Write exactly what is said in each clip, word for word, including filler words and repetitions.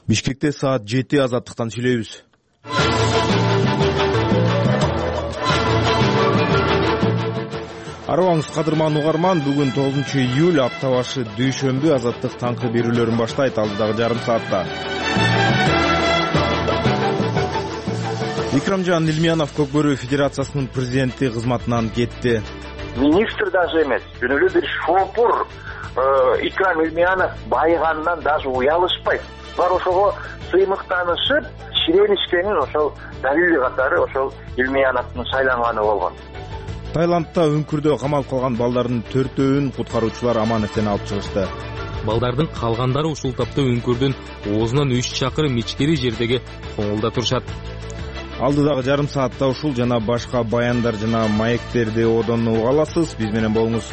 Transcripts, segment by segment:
Бишкекте саат жети азаттыктан сүйлөйбүз. Арыбаңыз кадырман угарман, бүгүн тогузунчу июль, апта башы дүйшөмбү. Азаттык таңкы берүүлөрүн баштайт алдыдагы жарым саатта. Икрамжан Илмиянов Көкбөрү Федерациясынын президенти кызматынан кетти. Министр даже эмес, күнү эле бир шопур Икрам Илмиянов байыганынан даже уялышпайт. Бар ошого сыймыктанышып, ширенишкенин ошол далили катары ошол Илмияновдун шайланганы болгон. Таиландда үңкүрдө камалып калган балдардын төртөөүн куткаруучулар аман эсен алып чыгышты. Балдардын калгандары ушул тапта үңкүрдүн оозунан үч чакырым ичкери жердеги коңулда турушат. Алдыдагы жарым саатта ушул жана башка баяндар жана маектерди одон уга аласыз. Биз менен болуңуз.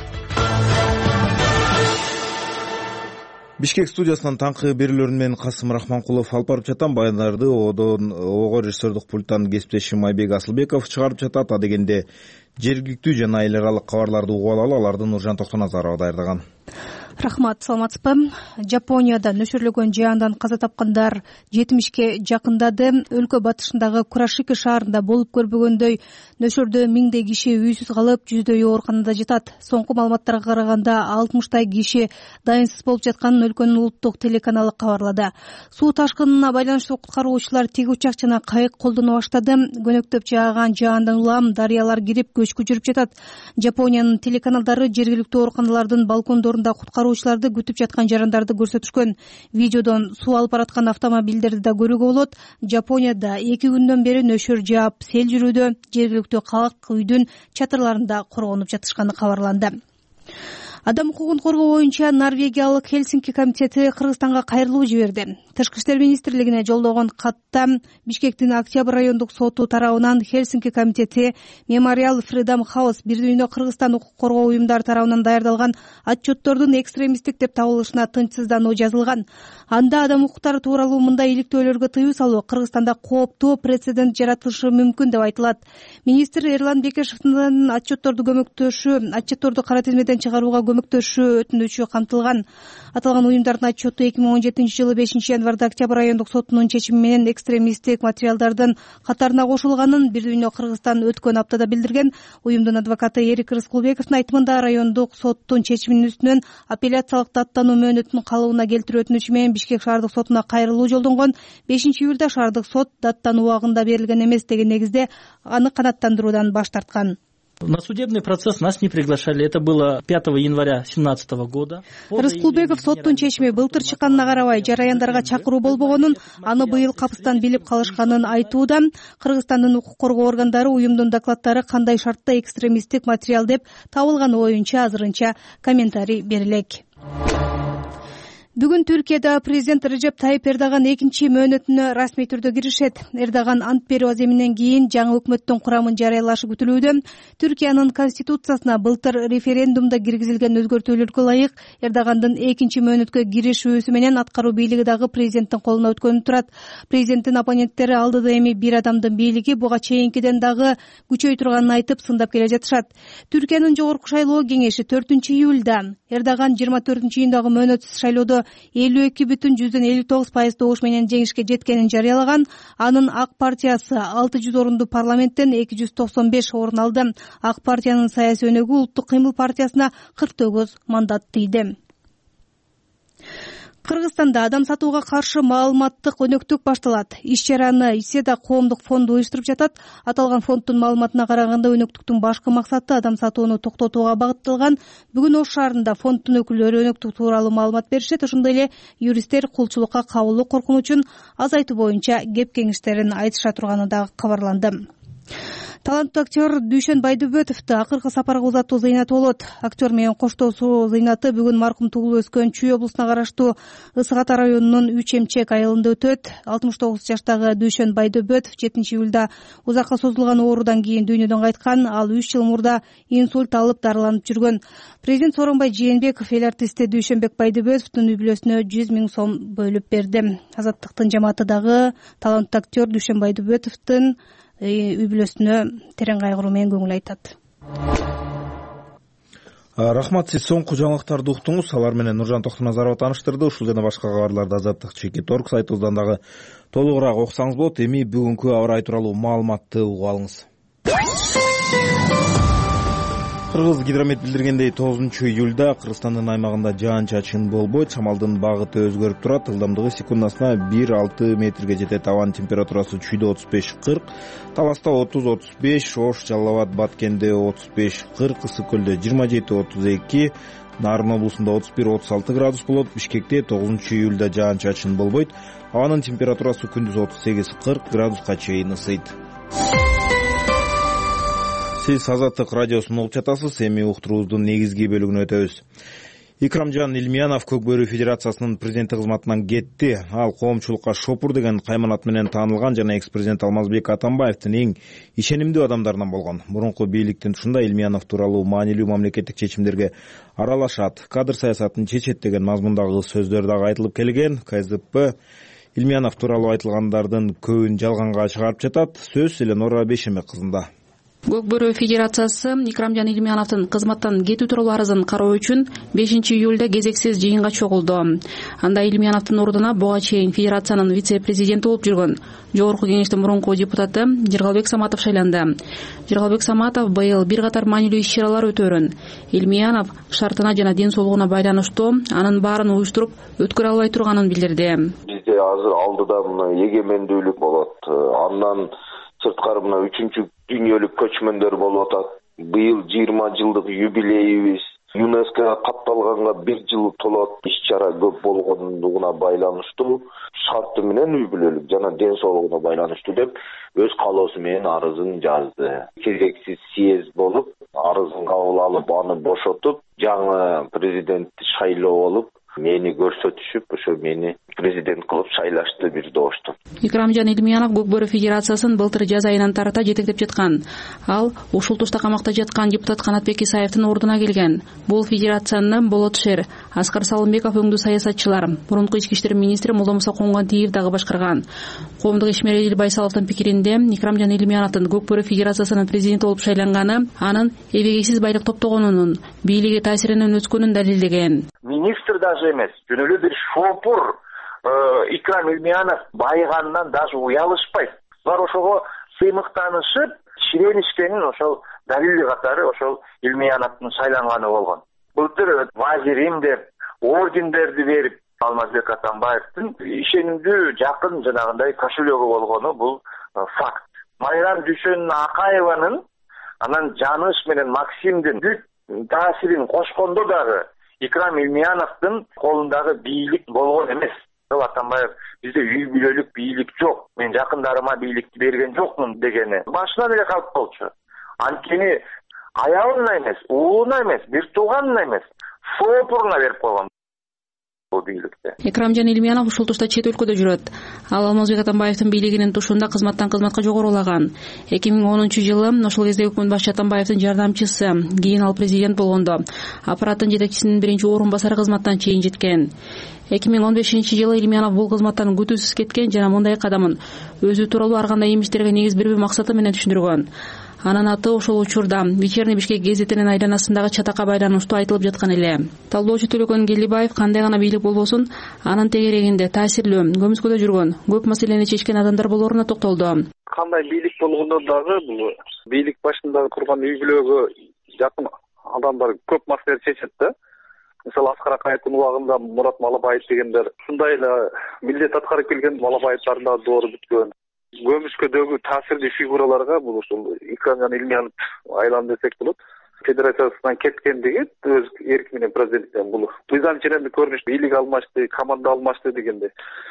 Бишкек студиясынан таңкы берүүлөрүн менен Касым Рахманкулов алып барып жатам. Баяндарды одон ого режиссердик пульттан кесиптешим Айбек Асылбеков чыгарып жатат. Адегенде жергиликтүү жана эл аралык кабарларды угуп алалы, аларды Нуржан Токтоназарова даярдаган. Рахмат, саламатсызбы? Жапонияда нөшөрлөгөн жаандан каза тапкандар жетимишке жакындады. Өлкө батышындагы Курашики шаарында болуп көрбөгөндөй нөшөрдө миңдей киши үйсүз калып, жүздөй ооруканада жатат. Соңку маалыматтарга караганда алтымыштай киши дайынсыз болуп жатканын өлкөнүн улуттук телеканалы кабарлады. Суу ташкынына байланыштуу куткаруучулар тиги учак жана кайык колдоно баштады. Көнөктөп жааган жаандан улам дарыялар кирип көчкү жүрүп жатат. Жапониянын телеканалдары жергиликтүү ооруканалардын балкондорунда куткаруучуларды күтүп жаткан жарандарды көрсөтүшкөн. Видеодон суу алып бараткан автомобилдерди да көрүүгө болот. Жапонияда эки күндөн бери нөшөр жаап, сел жүрүүдө, жергиликтүү калк үйдүн чатырларында коргонуп жатышканы кабарланды. Адам укугун коргоо боюнча Норвегиялык Хельсинки комитети Кыргызстанга кайрылуу жиберди. Тышкы иштер министрлигине жолдогон катта Бишкектин Октябрь райондук соту тарабынан Хельсинки комитети Memorial Freedom House бир дүйнө Кыргызстан укук коргоо уюмдары тарабынан даярдалган отчеттордун экстремисттик деп табылышына тынчсыздануу жазылган. Анда адам укуктары тууралуу мындай иликтөөлөргө тыюу салуу Кыргызстанда кооптуу прецедент жаратылышы мүмкүн деп айтылат. Министр Эрлан Бекешевдин отчетторду көмөктөшү, отчетторду кара тизмеден чыгарууга көмөктөшүү өтүнүчү камтылган. Аталган уюмдардын отчету эки миң он жетинчи жылы бешинчи январда Октябрь райондук сотунун чечими менен экстремисттик материалдардын катарына кошулганын бир дүйнө Кыргызстан өткөн аптада билдирген. Уюмдун адвокаты Эрик Рыскулбековдун айтымында райондук соттун чечиминин үстүнөн апелляциялык даттануу мөөнөтүн калыбына келтирүү өтүнүчү менен Бишкек шаардык сотуна кайрылуу жолдонгон. бешинчи июлда шаардык сот даттануу убагында берилген эмес деген негизде аны канааттандыруудан баш тарткан. На судебный процесс нас не приглашали. Это было пятого января две тысячи семнадцатого года. Рыскулбеков соттун чечими былтыр чыкканына карабай жараяндарга чакыруу болбогонун, аны быйыл капыстан билип калышканын айтууда. Кыргызстандын укук коргоо органдары уюмдун докладдары кандай шартта экстремисттик материал деп табылганы боюнча азырынча комментарий берилек. Бүгүн Түркияда президент Режеп Тайип Эрдоган экинчи мөөнөтүнө расмий түрдө киришет. Эрдоган ант берүү аземинен кийин жаңы өкмөттүн курамын жарыялашы күтүлүүдө. Түркиянын конституциясына былтыр референдумда киргизилген өзгөртүүлөргө ылайык Эрдогандын экинчи мөөнөткө киришүүсү менен аткаруу бийлиги дагы президенттин колуна өткөнүп турат. Президенттин оппоненттери алдыда эми бир адамдын бийлиги буга чейинкиден дагы күчөй турганын айтып сындап келе жатышат. Түркиянын жогорку шайлоо кеңеши төртүнчү июлда Эрдоган жыйырма төртүнчү июндагы мөөнөтсүз шайлоодо элүү эки бүтүн жүздөн элүү тогуз пайыз добуш менен жеңишке жеткенин жарыялаган. Анын Ак партиясы алты жүз орунду парламенттен эки жүз токсон беш орун алды. Ак партиянын саясий өнөгү Улуттук кыймыл партиясына кырк тогуз мандат тийди. Кыргызстанда адам сатууга каршы маалыматтык өнөктүк башталат. Иш-чараны Иседа коомдук фонду уюштуруп жатат. Аталган фонддун маалыматына караганда өнөктүктүн башкы максаты адам сатууну токтотууга багытталган. Бүгүн Ош шаарында фонддун өкүлдөрү өнөктүк тууралуу маалымат беришет. Ошондой эле юристтер кулчулукка кабылуу коркунучун азайтуу боюнча кеп кеңештерин айтыша турганы дагы кабарланды. Таланттуу актер Дүйшөн Байдүбөтовду акыркы сапарга узатуу зыйнаты болот. Актер менен коштошуу зыйнаты бүгүн маркум туулуп өскөн Чүй облусуна караштуу Ысык Ата районунун Үч Эмчек айылында өтөт. алтымыш тогуз жаштагы Дүйшөн Байдүбөтов жетинчи июлда узакка созулган оорудан кийин дүйнөдөн кайткан. Ал үч жыл мурда инсульт алып дарыланып жүргөн. Президент Сооронбай Жээнбеков эл артисти Дүйшөнбек Байдүбөтовдун үй бүлөсүнө жүз миң сом бөлүп берди. Азаттыктын жамааты дагы таланттуу актер Дүйшөн Байдүбөтовдун үй бүлөсүнө терең кайгыруу менен көңүл айтат. Рахмат, сиз соңку жаңылыктарды уктуңуз. Алар менен Нуржан Токтоназарова тааныштырды. Ушул жана башка кабарларды Азаттык чекит орг сайтыбыздан дагы толугураак окусаңыз болот. Эми бүгүнкү аба ырайы тууралуу маалыматты угуп алыңыз. Кыргыз гидромет билдиргендей тогузунчу июлда Кыргызстандын аймагында жаан-чачын болбойт. Шамалдын багыты өзгөрүп турат. Ылдамдыгы секундасына бир алты метрге жетет. Абанын температурасы чүйдө отуз беш кырк, Таласта отуз отуз беш, Ош, Жалал Абад, Баткенде отуз беш кырк, Ысык көлдө жыйырма жети отуз эки, Нарын облусунда отуз бир отуз алты градус болот. Бишкекте тогузунчу июлда жаан-чачын болбойт. Абанын температурасы күндүз отуз сегиз кырк градуска чейин ысыйт. Сиз Азаттык радиосун угуп жатасыз. Эми уктуруубуздун негизги бөлүгүнө өтөбүз. Икрамжан Илмиянов Көк Бөрү Федерациясынын президенти кызматынан кетти. Ал коомчулукка шопур деген кайманат менен таанылган жана экс-президент Алмазбек Атамбаевдин эң ишенимдүү адамдарынан болгон. Мурунку бийликтин тушунда Илмиянов тууралуу маанилүү мамлекеттик чечимдерге аралашат, кадр саясатын чечет деген мазмундагы сөздөр дагы айтылып келген. ка зэ пэ Илмиянов тууралуу айтылгандардын көбүн жалганга чыгарып жатат. Сөз Эленора Бешемек кызында. Көк Бөрү Федерациясы Икрамжан Илмияновдун кызматтан кетүү тууралуу арызын кароо үчүн бешинчи июлда кезексиз жыйынга чогулду. Анда Илмияновдун ордуна буга чейин федерациянын вице-президенти болуп жүргөн Жогорку кеңештин мурунку депутаты Жыргалбек Саматов шайланды. Жыргалбек Саматов быйыл бир катар маанилүү иш-чаралар өтөөрүн. Илмиянов шартына жана ден соолугуна байланыштуу анын баарын уюштуруп өткөрө албай турганын билдирди. Бизде азыр алдыда мына эгемендүүлүк болот. Андан сырткары мына үчүнчү дүйнөлүк көчмөндөр болуп атат. Быйыл жыйырма жылдык юбилейибиз. ЮНЕСКОга катталганга бир жыл толот. Иш-чара көп болгондугуна байланыштуу шарты менен үй бүлөлүк жана ден соолугуна байланыштуу деп өз каалоосу менен арызын жазды. Кезексиз съезд болуп, арызын кабыл алып, аны бошотуп, жаңы президентти шайлоо болуп, мени көрсөтүшүп, ошо мени президент кылып шайлашты бир дооштон. Икрамжан Илмиянов Көк Бөрү Федерациясын былтыр жаз айынан тарата жетектеп жаткан. Ал ушул тушта камакта жаткан депутат Канатбек Исаевдин ордуна келген. Бул федерацияны Болот Шер, Аскар Салымбеков өңдүү саясатчылар, мурунку ички иштер министри Молдомуса Коңгантиев дагы башкарган. Коомдук ишмер Эдил Байсаловдун пикиринде Икрамжан Илмияновдун Көк Бөрү Федерациясынын президенти болуп шайланганы анын эбегейсиз байлык топтогонунун, бийлиги таасиринин өскөнүн далилдеген. Министр даже эмес, жөн эле бир шопур Икрам Илмиянов байыганынан даже уялышпайт. Бар ошого сыймыктанышып, ширенишкенин ошол далили катары ошол Илмияновдун шайланганы болгон. Былтыр вазирим деп, ордендерди берип, Алмазбек Атамбаевдин ишенимдүү жакын жанагындай кошелегу болгону бул факт. Майрам Дүйшөн Акаеванын анан Жаныш менен Максимдин бүт таасирин кошкондо дагы Икрам Илмияновдун колундагы бийлик болгон эмес. Атамбаев бизде үй бүлөлүк бийлик жок. Мен жакындарыма бийликти берген жокмун дегени башынан эле калып болчу. Анткени аялына эмес, уулуна эмес, бир тууганына эмес, шопуруна берип койгон бул бийликти. Икрамжан Илмиянов ушул тушта чет өлкөдө жүрөт. Ал Алмазбек Атамбаевдин бийлигинин тушунда кызматтан кызматка жогорулаган. эки миң онунчу жылы ошол кезде өкмөт башчы Атамбаевдин жардамчысы, кийин ал президент болгондо аппараттын жетекчисинин биринчи орун басары кызматтан чейин жеткен. эки миң он бешинчи жылы Илмиянов бул кызматтан күтүүсүз кеткен жана мындай кадамын өзү тууралуу ар кандай имиштерге негиз бербөө максаты менен түшүндүргөн. Анын аты ошол учурда Вечерний Бишкек гезитинин айланасындагы чатакка байланыштуу айтылып жаткан эле. Талдоочу Төлөкөн Келдибаев кандай гана бийлик болбосун, анын тегерегинде таасирлүү, көмүскөдө жүргөн, көп маселени чечкен адамдар болоруна токтолду. Кандай бийлик болгондо дагы бул бийлик башындагы турган үй бүлөгө жакын адамдар көп маселе чечет да. Мисалы Аскар Акаевдин убагында Мурат Малабаев дегендер ушундай эле милдет аткарып келген Малабаевдардын да доору бүткөн. Көмүскөдөгү таасирдүү фигураларга бул ушул Икрамжан Илмиянов айланды десек болот. Федерациясынан кеткендиги өз эрки менен президенттен бул мыйзам ченемдик көрүнүш бийлик алмашты, команда алмашты дегенде.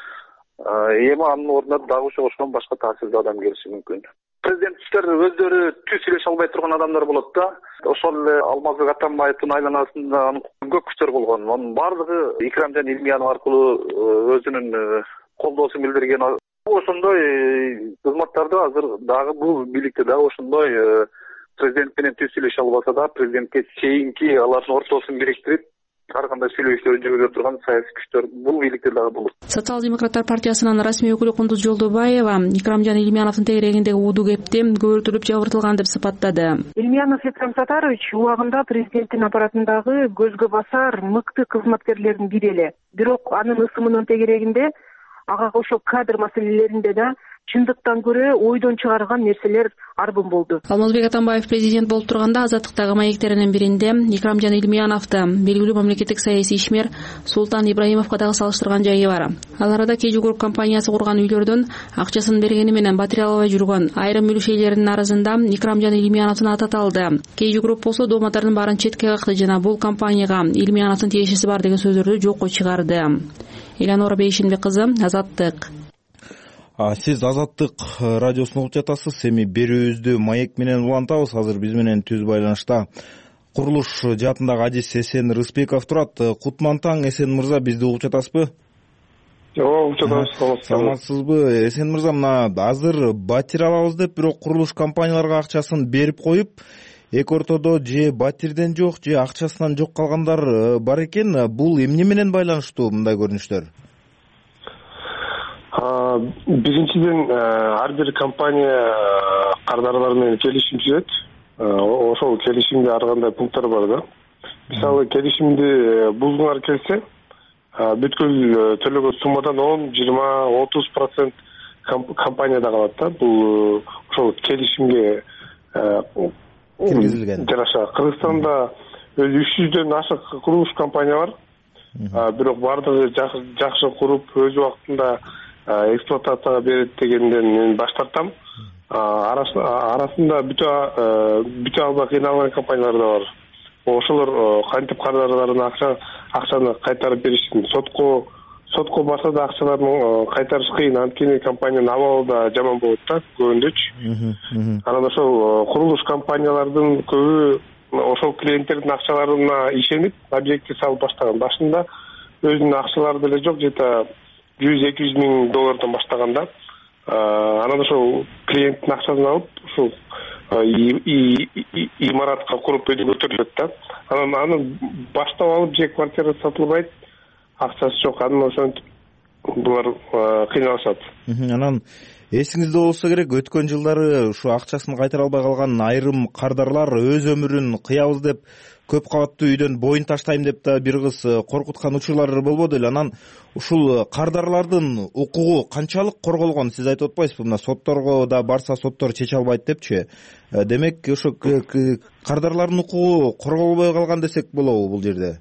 Эми анын ордуна дагы ошогошкон башка таасирдүү адам келиши мүмкүн. Президенттер өздөрү түз сүйлөшө албай турган адамдар болот да. Ошол эле Алмазбек Атамбаевдин айланасында көп күчтөр болгон. Анын баардыгы Икрамжан Илмиянов аркылуу өзүнүн колдоосун билдирген. Ошондой кызматтарды азыр дагы бул бийликте дагы ошондой президент менен түз сүйлөшө албаса да президентке чейинки алардын ортосун бириктирип ар кандай сүйлөшүүлөрдү жүргүзүп турган саясий күчтөр бул бийликтер дагы болот. Социал демократтар партиясынын расмий өкүлү Кундуз Жолдобаева Икрамжан Илмияновдун тегерегиндеги уудуу кепти көбөртүлүп жабыртылган деп сыпаттады. Илмиянов Икрам Сатарович убагында президенттин аппаратындагы көзгө басар мыкты кызматкерлердин бири эле. Бирок анын ысымынын тегерегинде ага ошол кадр маселелеринде да чындыктан көрө ойдон чыгарган нерселер арбын болду. Алмазбек Атамбаев президент болуп турганда Азаттыктагы маектеринин биринде Икрамжан Илмияновду белгилүү мамлекеттик саясий ишмер Султан Ибраимовго дагы салыштырган жайы бар. Ал арада Кежи Групп компаниясы курган үйлөрдөн акчасын бергени менен батирей албай жүргөн айрым мүлүш ээлеринин арасында Икрамжан Илмияновдун аты аталды. Кежи Групп болсо дооматтардын баарын четке какты жана бул компанияга Илмияновдун тиешеси бар деген сөздөрдү жокко чыгарды. Эланора Бейшинбек кызы, Азаттык. Сиз Азаттык радиосун угуп жатасыз. Эми берүүбүздү маек менен улантабыз. Азыр биз менен түз байланышта курулуш жаатындагы адис Эсен Рыспеков турат. Кутман таң, Эсен мырза, бизди угуп жатасызбы? Ооба, угуп жатабыз. Саламатсызбы? Эсен мырза, мына азыр батир алабыз деп бирок курулуш компанияларга акчасын берип коюп, эки ортодо же батирден жок, же акчасынан жок калгандар бар экен. Бул эмне менен байланыштуу мындай көрүнүштөр? Биринчиден, ар бир компания кардарлар менен келишим түзөт. Ошол келишимде ар кандай пункттар бар да. Мисалы, келишимди бузгуңар келсе, бүткүл төлөгөн суммадан он, жыйырма, отуз процент компанияда калат да. Бул ошол келишимге киргизилген. Жараша. Кыргызстанда үч жүздөн ашык курулуш компания бар. Бирок бардыгы жакшы куруп, өз убактында эксплуатацияга берет дегенден мен баш тартам. Арасында бүтө албай кыйналган компаниялар да бар. Ошолор кантип кардарларына акча акчаны кайтарып беришин, сотко сотко барса да акчаларын кайтарыш кыйын, анткени компаниянын абалы да жаман болот да көбүндөчү. Анан ошол курулуш компаниялардын көбү ошол клиенттердин акчаларына ишенип объекти салып баштаган. Башында өзүнүн акчалары деле жок, жета жүз эки жүз миң доллардан баштаганда, анан ошол клиенттин акчасын алып, ушул имаратка куруп өйдө көтөрүлөт да. Анан аны баштап алып же квартира сатылбайт, акчасы жок, анан ошентип булар кыйналышат. Анан эсиңизде болсо керек, өткөн жылдары ушу акчасын кайтара албай калган айрым кардарлар өз өмүрүн кыябыз деп көп кабаттуу үйдөн боюн таштайм деп да бир кыз коркуткан учурлар болбоду эле. Анан ушул кардарлардын укугу канчалык корголгон, сиз айтып атпайсызбы? Мына сотторго да барса соттор чече албайт депчи. Демек ошо кардарлардын укугу корголбой калган десек болобу бул жерде?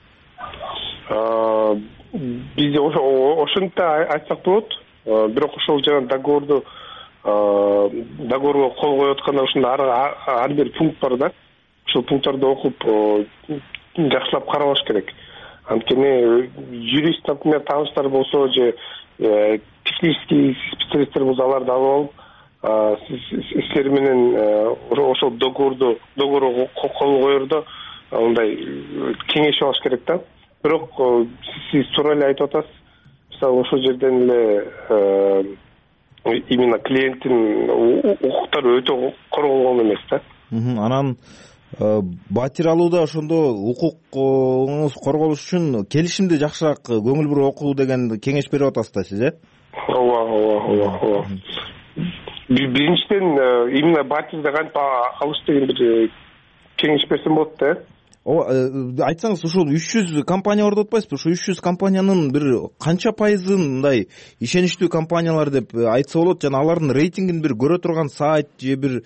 Бизде ошентип айтсак болот. Бирок ошол жана договорду договорго кол коюп атканда ушунда ар бир пункт бар да. Ошол пункттарды окуп жакшылап карабаш керек. Анткени юрист, например, тааныштар болсо же технический специалисттер болсо, аларды алып алып силер менен ошол договорду договорго кол коердо мындай кеңешип алыш керек да. Бирок сиз туура эле айтып атасыз. Мисалы, ошол жерден эле именно клиенттин укуктары өтө корголгон эмес да. Анан батир алууда ошондо укугуңуз корголуш үчүн келишимди жакшыраак көңүл буруп окуу деген кеңеш берип атасыз да сиз, э? Ооба, ооба, ооба. Биринчиден именно батирди кантип алыш деген бир кеңеш берсем болот да. Ооба, айтсаңыз, ушул үч жүз компания бар деп атпайсызбы? Ушу үч жүз компаниянын бир канча пайызын мындай ишеничтүү компаниялар деп айтса болот, жана алардын рейтингин бир көрө турган сайт же бир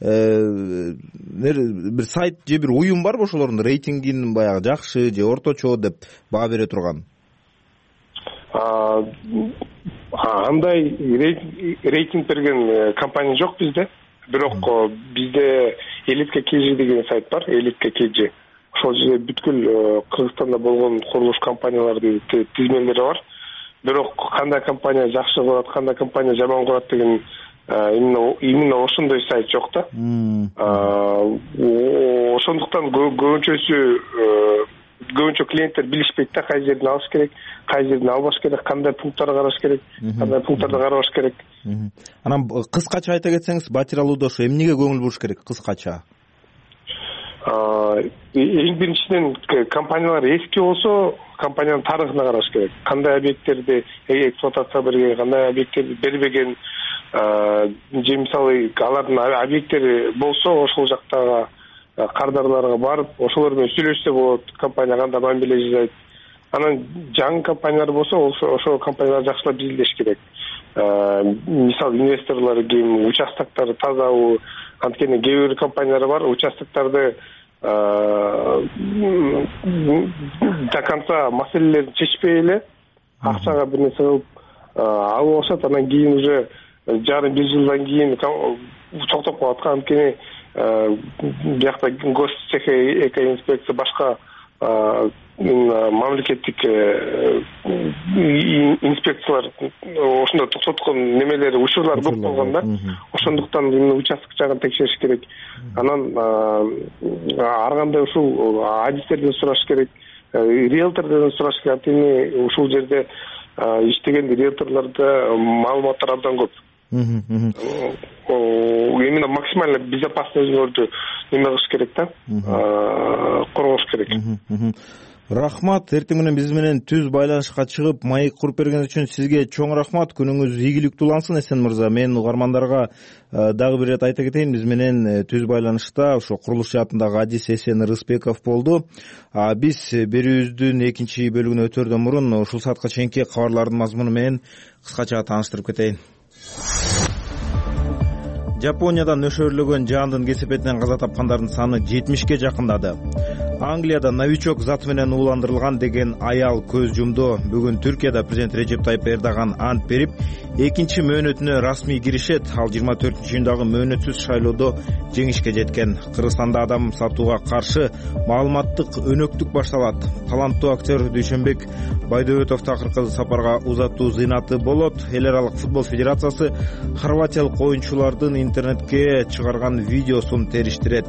бир сайт же бир уюм барбы ошолордун рейтингин баягы жакшы же орточо деп баа бере турган? Андай рейтинг берген компания жок бизде. Бирок бизде Элитка Кежи деген сайт бар, Элитка Кежи. Ошол жерде бүткүл Кыргызстанда болгон курулуш компаниялардын тизмелери бар. Бирок кандай компания жакшы кылат, кандай компания жаман кылат деген именно именно ошондой сайт жок да. Ошондуктан көбүнчөсү көбүнчө клиенттер билишпейт да, кай жерден алыш керек, кай жерден албаш керек, кандай пункттарды караш керек, кандай пункттарды карабаш керек. Анан кыскача айта кетсеңиз, батир алууда ошо эмнеге көңүл буруш керек кыскача? эң биринчиден компаниялар эски болсо компаниянын тарыхына караш керек. Кандай объекттерди эксплуатация берген, кандай объекттерди бербеген, же мисалы алардын объекттери болсо ошол жактагы кардарларга барып, ошолор менен сүйлөшсө болот, компания кандай мамиле жасайт. Анан жаңы компаниялар болсо, ошол компаниялар жакшылап изилдеш керек. Мисалы инвесторлор ким, участоктор тазабы, анткени кээ бир компаниялар бар, участоктарды до конца маселелерин чечпей эле акчага бир нерсе кылып алып алышат, анан кийин уже жарым бир жылдан кийин токтоп калат. Анткени биякта гостехинспекция башка мамлекеттик инспекциялар ошондо токтоткон немелери, учурлар көп болгон да. Ошондуктан участок жагын текшериш керек. Анан ар кандай ушул адистерден сураш керек, риэлтордон сураш керек. Анткени ушул жерде иштеген риэлторлордо маалыматтар абдан көп. Именно максимально безопасный өзүңөрдү неме кылыш керек да, коргош керек. Рахмат, эртең менен биз менен түз байланышка чыгып маек куруп бергениңиз үчүн сизге чоң рахмат. Күнүңүз ийгиликтүү улансын, Эсен мырза. Мен угармандарга дагы бир ирет айта кетейин, биз менен түз байланышта ошо курулуш жаатындагы адис Эсен Рыспеков болду. Биз берүүбүздүн экинчи бөлүгүнө өтөрдөн мурун ушул саатка чейинки кабарлардын мазмуну менен кыскача тааныштырып кетейин. Жапонияда нөшөрлөгөн жаандын кесепетинен каза тапкандардын саны жетимишке жакындады. Англияда новичок зат менен ууландырылган деген аял көз жумду. Бүгүн Түркияда президент Режеп Тайып Эрдоган ант берип, экинчи мөөнөтүнө расмий киришет. Ал жыйырма төртүнчү июндагы мөөнөтсүз шайлоодо жеңишке жеткен. Кыргызстанда адам сатууга каршы маалыматтык өнөктүк башталат. Таланттуу актер Дүйшөнбек Байдөбөтовду акыркы сапарга узатуу зыйнаты болот. Эл аралык футбол федерациясы хорватиялык оюнчулардын интернетке чыгарган видеосун териштирет.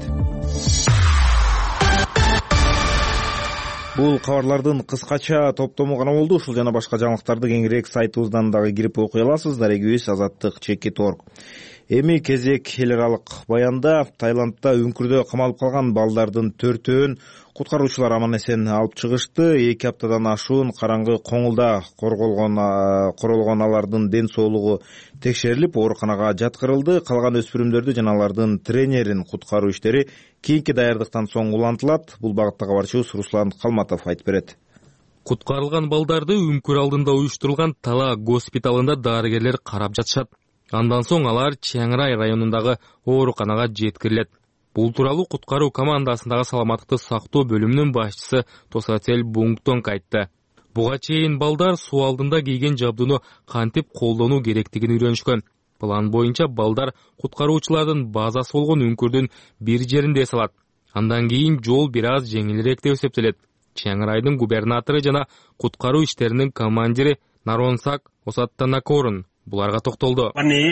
Бул кабарлардын кыскача топтому гана болду. Ушул жана башка жаңылыктарды кеңирээк сайтыбыздан дагы кирип окуй аласыз. Дарегибиз азаттык чекит точка орг. Эми кезек эл аралык баянда. Таиландда үңкүрдө камалып калган балдардын төртөөн куткаруучулар аман эсен алып чыгышты. Эки аптадан ашуун караңгы коңулда королгон алардын ден соолугу текшерилип, ооруканага жаткырылды. Калган өспүрүмдөрдү жана алардын тренерин куткаруу иштери кийинки даярдыктан соң улантылат. Бул багытта кабарчыбыз Руслан Калматов айтып берет. Куткарылган балдарды үңкүр алдында уюштурулган Тала госпиталында дарыгерлер карап жатышат. Андан соң алар Чаңрай районундагы ооруканага жеткирилет. Бул тууралуу куткаруу командасындагы саламаттыкты сактоо бөлүмүнүн башчысы Тосатель Бунгтонг айтты. Буга чейин балдар суу алдында кийген жабдууну кантип колдонуу керектигин үйрөнүшкөн. План боюнча балдар куткаруучулардын базасы болгон үңкүрдүн бир жеринде эс алат. Андан кийин жол бир аз жеңилирээк деп эсептелет. Чаңрайдын губернатору жана куткаруу иштеринин командири Наронсак Осаттанакорун буларга токтолду.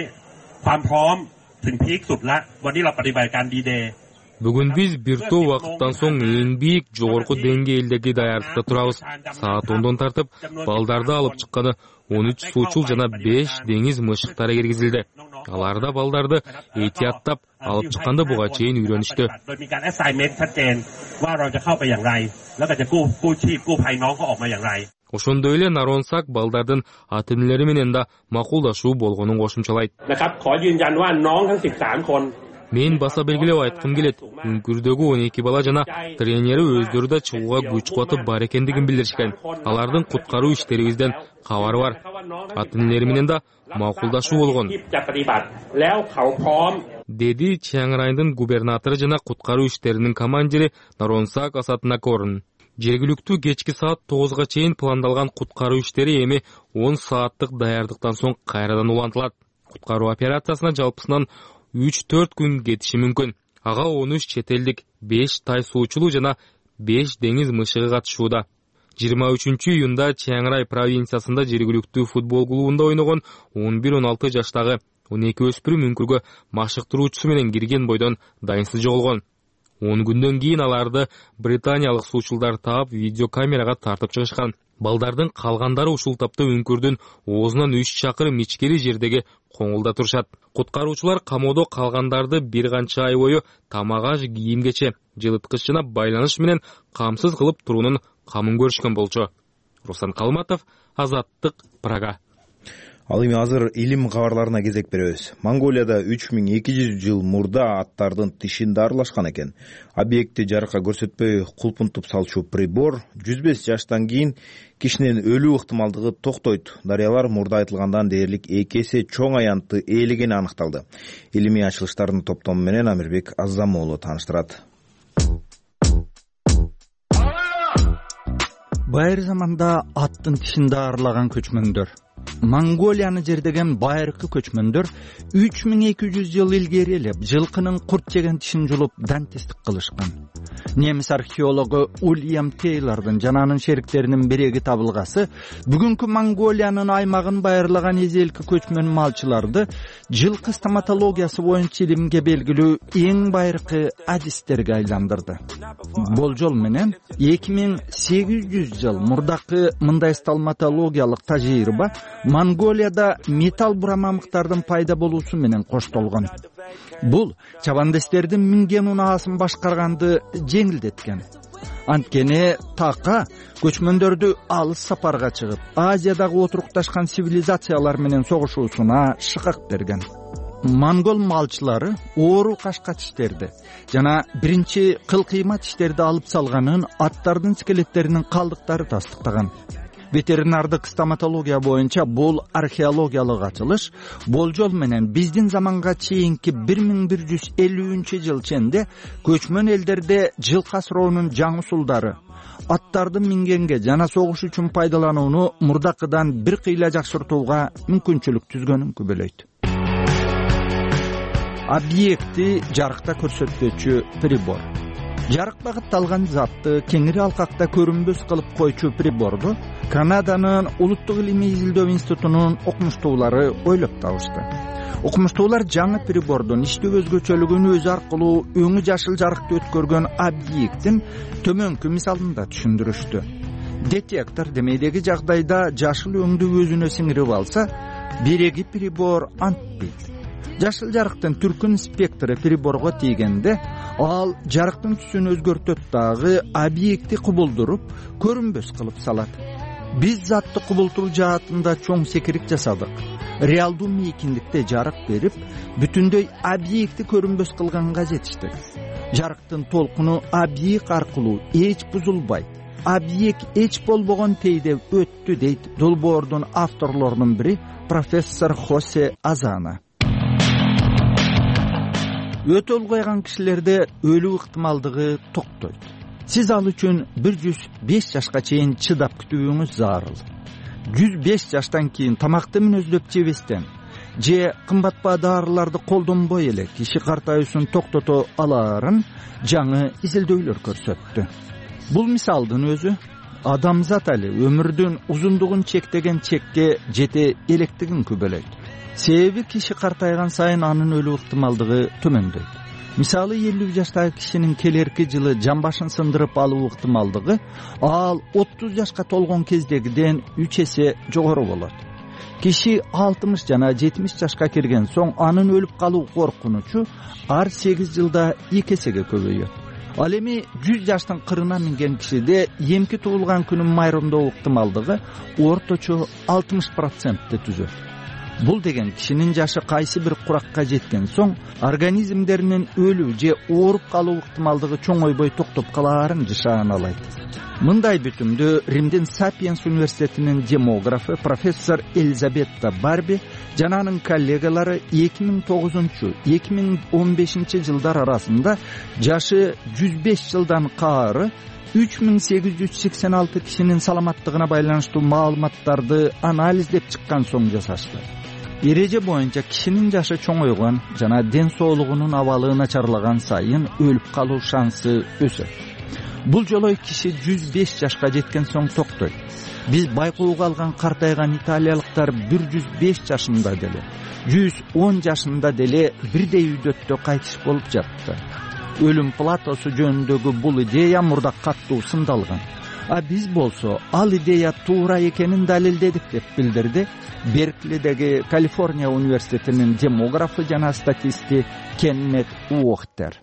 Бүгүн биз бир топ убакыттан соң эң бийик жогорку деңгээлдеги даярдыкта турабыз. Саат ондон тартып балдарды алып чыкканы он үч суучул жана беш деңиз мышыктары киргизилди. Алар да балдарды этияттап алып чыкканды буга чейин үйрөнүштү. Ошондой эле Наронсак балдардын ата-энелери менен да макулдашуу болгонун кошумчалайт. Мен баса белгилеп айткым келет. Үңкүрдөгү он эки бала жана тренери өздөрү да чыгууга күч кубаты бар экендигин билдиришкен. Алардын куткаруу иштерибизден кабары бар. Ата-энелери менен да макулдашуу болгон. Деди Чаңрайдын губернатору жана куткаруу иштеринин командири Наронсак Осаттанакорун. Жергиликтүү кечки саат тогузга чейин пландалган куткаруу иштери эми он сааттык даярдыктан соң кайрадан улантылат. Куткаруу операциясына жалпысынан үч төрт күн кетиши мүмкүн. Ага он үч чет элдик, беш тай суучулуу жана беш деңиз мышыгы катышууда. жыйырма үчүнчү июнда Чаңрай провинциясында жергиликтүү футбол клубунда ойногон он бир он алты жаштагы он эки өспүрүм үңкүргө машыктыруучусу менен кирген бойдон дайынсыз жоголгон. он күндөн кийин аларды британиялык суучулдар таап видеокамерага тартып чыгышкан. Балдардын калгандары ушул тапта үңкүрдүн оозунан үч чакырым ичкери жердеги коңгулда турушат. Куткаруучулар камоодо калгандарды бир канча ай бою тамак-аш, кийим-кече, жылыткыч жана байланыш менен камсыз кылып туруунун камын көрүшкөн болчу. Руслан Калматов, Азаттык, Прага. Ал эми азыр илим кабарларына кезек беребиз. Монголияда үч миң эки жүз жыл мурда аттардын тишин дарылашкан экен. Объектти жарыкка көрсөтпөй кулпунтуп салчу прибор жүз беш жаштан кийин кишинин өлүү ыктымалдыгы токтойт. Дарыялар мурда айтылгандан дээрлик эки эсе чоң аянтты ээлегени аныкталды. Илимий ачылыштардын топтому менен Амирбек Аззамуулу тааныштырат. Байыр заманда аттын тишин дарылаган көчмөндөр. Монголияны жердеген байыркы көчмөндөр үч миң эки жүз жыл илгери эле жылкынын курт жеген тишин жулуп дантистик кылышкан. Немис археологу Уильям Тейлордун жана анын шериктеринин биреги табылгасы бүгүнкү Монголиянын аймагын байырлаган эзелки көчмөн малчыларды жылкы стоматологиясы боюнча илимге белгилүү эң байыркы адистерге айландырды. Болжол менен эки миң сегиз жүз жыл мурдакы мындай стоматологиялык тажрыйба Монголияда металл бурамамыктардын пайда болуусу менен коштолгон. Бул чабандестердин минген унаасын башкарганды жеңилдеткен. Анткени така көчмөндөрдү алыс сапарга чыгып, Азиядагы отурукташкан цивилизациялар менен согушуусуна шыкак берген. Монгол малчылары оору кашка тиштерди жана биринчи кыл-кыйма тиштерди алып салганын аттардын скелеттеринин калдыктары тастыктаган. Ветеринардык стоматология боюнча бул археологиялык ачылыш болжол менен биздин заманга чейинки бир миң бир жүз элүүнчү жыл ченде көчмөн элдерде жылкы асыроонун жаңы усулдары, аттарды мингенге жана согуш үчүн пайдаланууну мурдакыдан бир кыйла жакшыртууга мүмкүнчүлүк түзгөнүн күбөлөйт. Объекти жарыкта көрсөтпөчү прибор. Жарык багытталган затты кеңири алкакта көрүнбөс кылып койчу приборду Канаданын Улуттук илимий изилдөө институтунун окумуштуулары ойлоп табышты. Окумуштуулар жаңы прибордун иштөө өзгөчөлүгүн өзү аркылуу өңү жашыл жарыкты өткөргөн объекттин төмөнкү мисалында түшүндүрүштү. Детектор демейдеги жагдайда жашыл өңдү өзүнө сиңирип алса, биреги прибор антпейт. Жашыл жарыктын түркүн спектры приборго тийгенде, ал жарыктын түсүн өзгөртөт дагы объекти кубулдуруп, көрүнбөс кылып салат. Биз затты кубултуу жаатында чоң секирик жасадык. Реалдуу мейкиндикте жарык берип, бүтүндөй объекти көрүнбөс кылганга жетиштик. Жарыктын толкуну объект аркылуу эч бузулбайт. Объект эч болбогон тейде өттү дейт долбоордун авторлорунун бири профессор Хосе Азана. Өтө улгайган кишилерде өлүү ыктымалдыгы токтойт. Сиз ал үчүн бир жүз беш жашка чейин чыдап күтүүңүз зарыл. жүз беш жаштан кийин тамакты мүнөздөп жебестен же кымбатбаа дарыларды колдонбой эле киши картаюусун токтото алаарын жаңы изилдөөлөр көрсөттү. Бул мисалдын өзү адамзат али өмүрдүн узундугун чектеген чекке жете электигин күбөлөйт. Себеби киши картайган сайын анын өлүү ыктымалдыгы төмөндөйт. Мисалы элүү жаштагы кишинин келерки жылы жамбашын сындырып алуу ыктымалдыгы ал отуз жашка толгон кездегиден үч эсе жогору болот. Киши алтымыш жана жетимиш жашка кирген соң анын өлүп калуу коркунучу ар сегиз жылда эки эсеге көбөйөт. Ал эми жүз жаштын кырына минген кишиде эмки туулган күнүн майрымдоо ыктымалдыгы орточо алтымыш процентти түзөт. Бул деген кишинин жашы кайсы бир куракка жеткен соң организмдеринин өлүү же ооруп калуу ыктымалдыгы чоңойбой токтоп калаарын жышаналайт. Мындай бүтүмдү Римдин Сапиенс университетинин демографы профессор Элизабетта Барби жана анын коллегалары эки миң тогузунчу — эки миң он бешинчи жылдар арасында жашы жүз беш жылдан каары үч миң сегиз жүз сексен алты кишинин саламаттыгына байланыштуу маалыматтарды анализдеп чыккан соң жасашты. Эреже боюнча кишинин жашы чоңойгон жана ден соолугунун абалы начарлаган сайын өлүп калуу шансы өсөт. Бул жолой киши жүз беш жашка жеткен соң токтойт. Биз байкоого алган картайган италиялыктар бир жүз беш жашында деле, жүз он жашында деле бирдей үйдөттө кайтыш болуп жатты. Өлүм платосу жөнүндөгү бул идея мурда каттуу сындалган. а биз болсо ал идея туура экенин далилдедик деп билдирди Берклидеги Калифорния университетинин демографы жана статисти Кеннет Уохтер.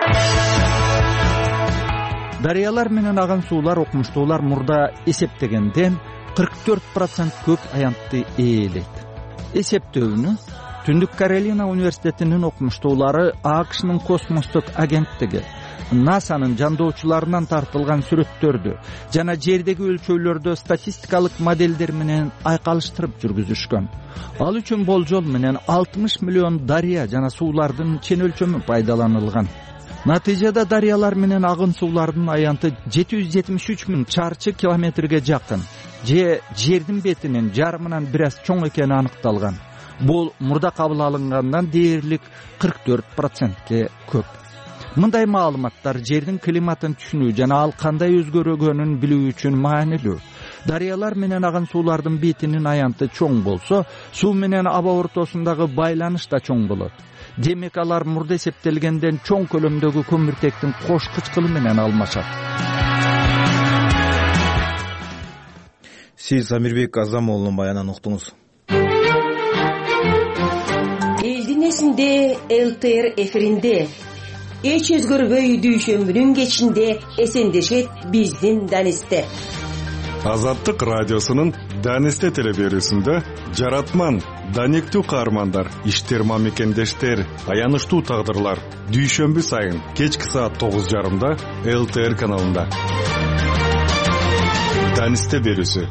Дарыялар менен аган суулар окумуштуулар мурда эсептегенден кырк төрт процент көп аянтты ээлейт. Эсептөөнү Түндүк Каролина университетинин окумуштуулары АКШнын космостук агенттиги насанын жандоочуларынан тартылган сүрөттөрдү жана жердеги өлчөөлөрдү статистикалык моделдер менен айкалыштырып жүргүзүшкөн. Ал үчүн болжол менен алтымыш миллион дарыя жана суулардын чен өлчөмү пайдаланылган. Натыйжада дарыялар менен агын суулардын аянты жети жүз жетимиш үч миң чарчы километрге жакын, же жердин бетинин жарымынан бир аз чоң экени аныкталган. Бул мурда кабыл алынгандан дээрлик кырк төрт процентке көп. Мындай маалыматтар жердин климатын түшүнүү жана ал кандай өзгөргөнүн билүү үчүн маанилүү. Дарыялар менен аган суулардын бетинин аянты чоң болсо, суу менен аба ортосундагы байланыш да чоң болот. Демек алар мурда эсептелгенден чоң көлөмдөгү көмүртектин кош кычкылы менен алмашат. Сиз Амирбек Азамуулунун баянын уктуңуз. Элдин эсинде эл тэ эр эфиринде эч өзгөрбөй дүйшөмбүнүн кечинде эсендешет биздин Данисте. Азаттык радиосунун Данисте телеберүүсүндө жаратман, даниктүү каармандар, иштерма мекендештер, аянычтуу тагдырлар дүйшөмбү сайын кечки саат тогуз жарымда эл тэ эр каналында. Данисте берүүсү.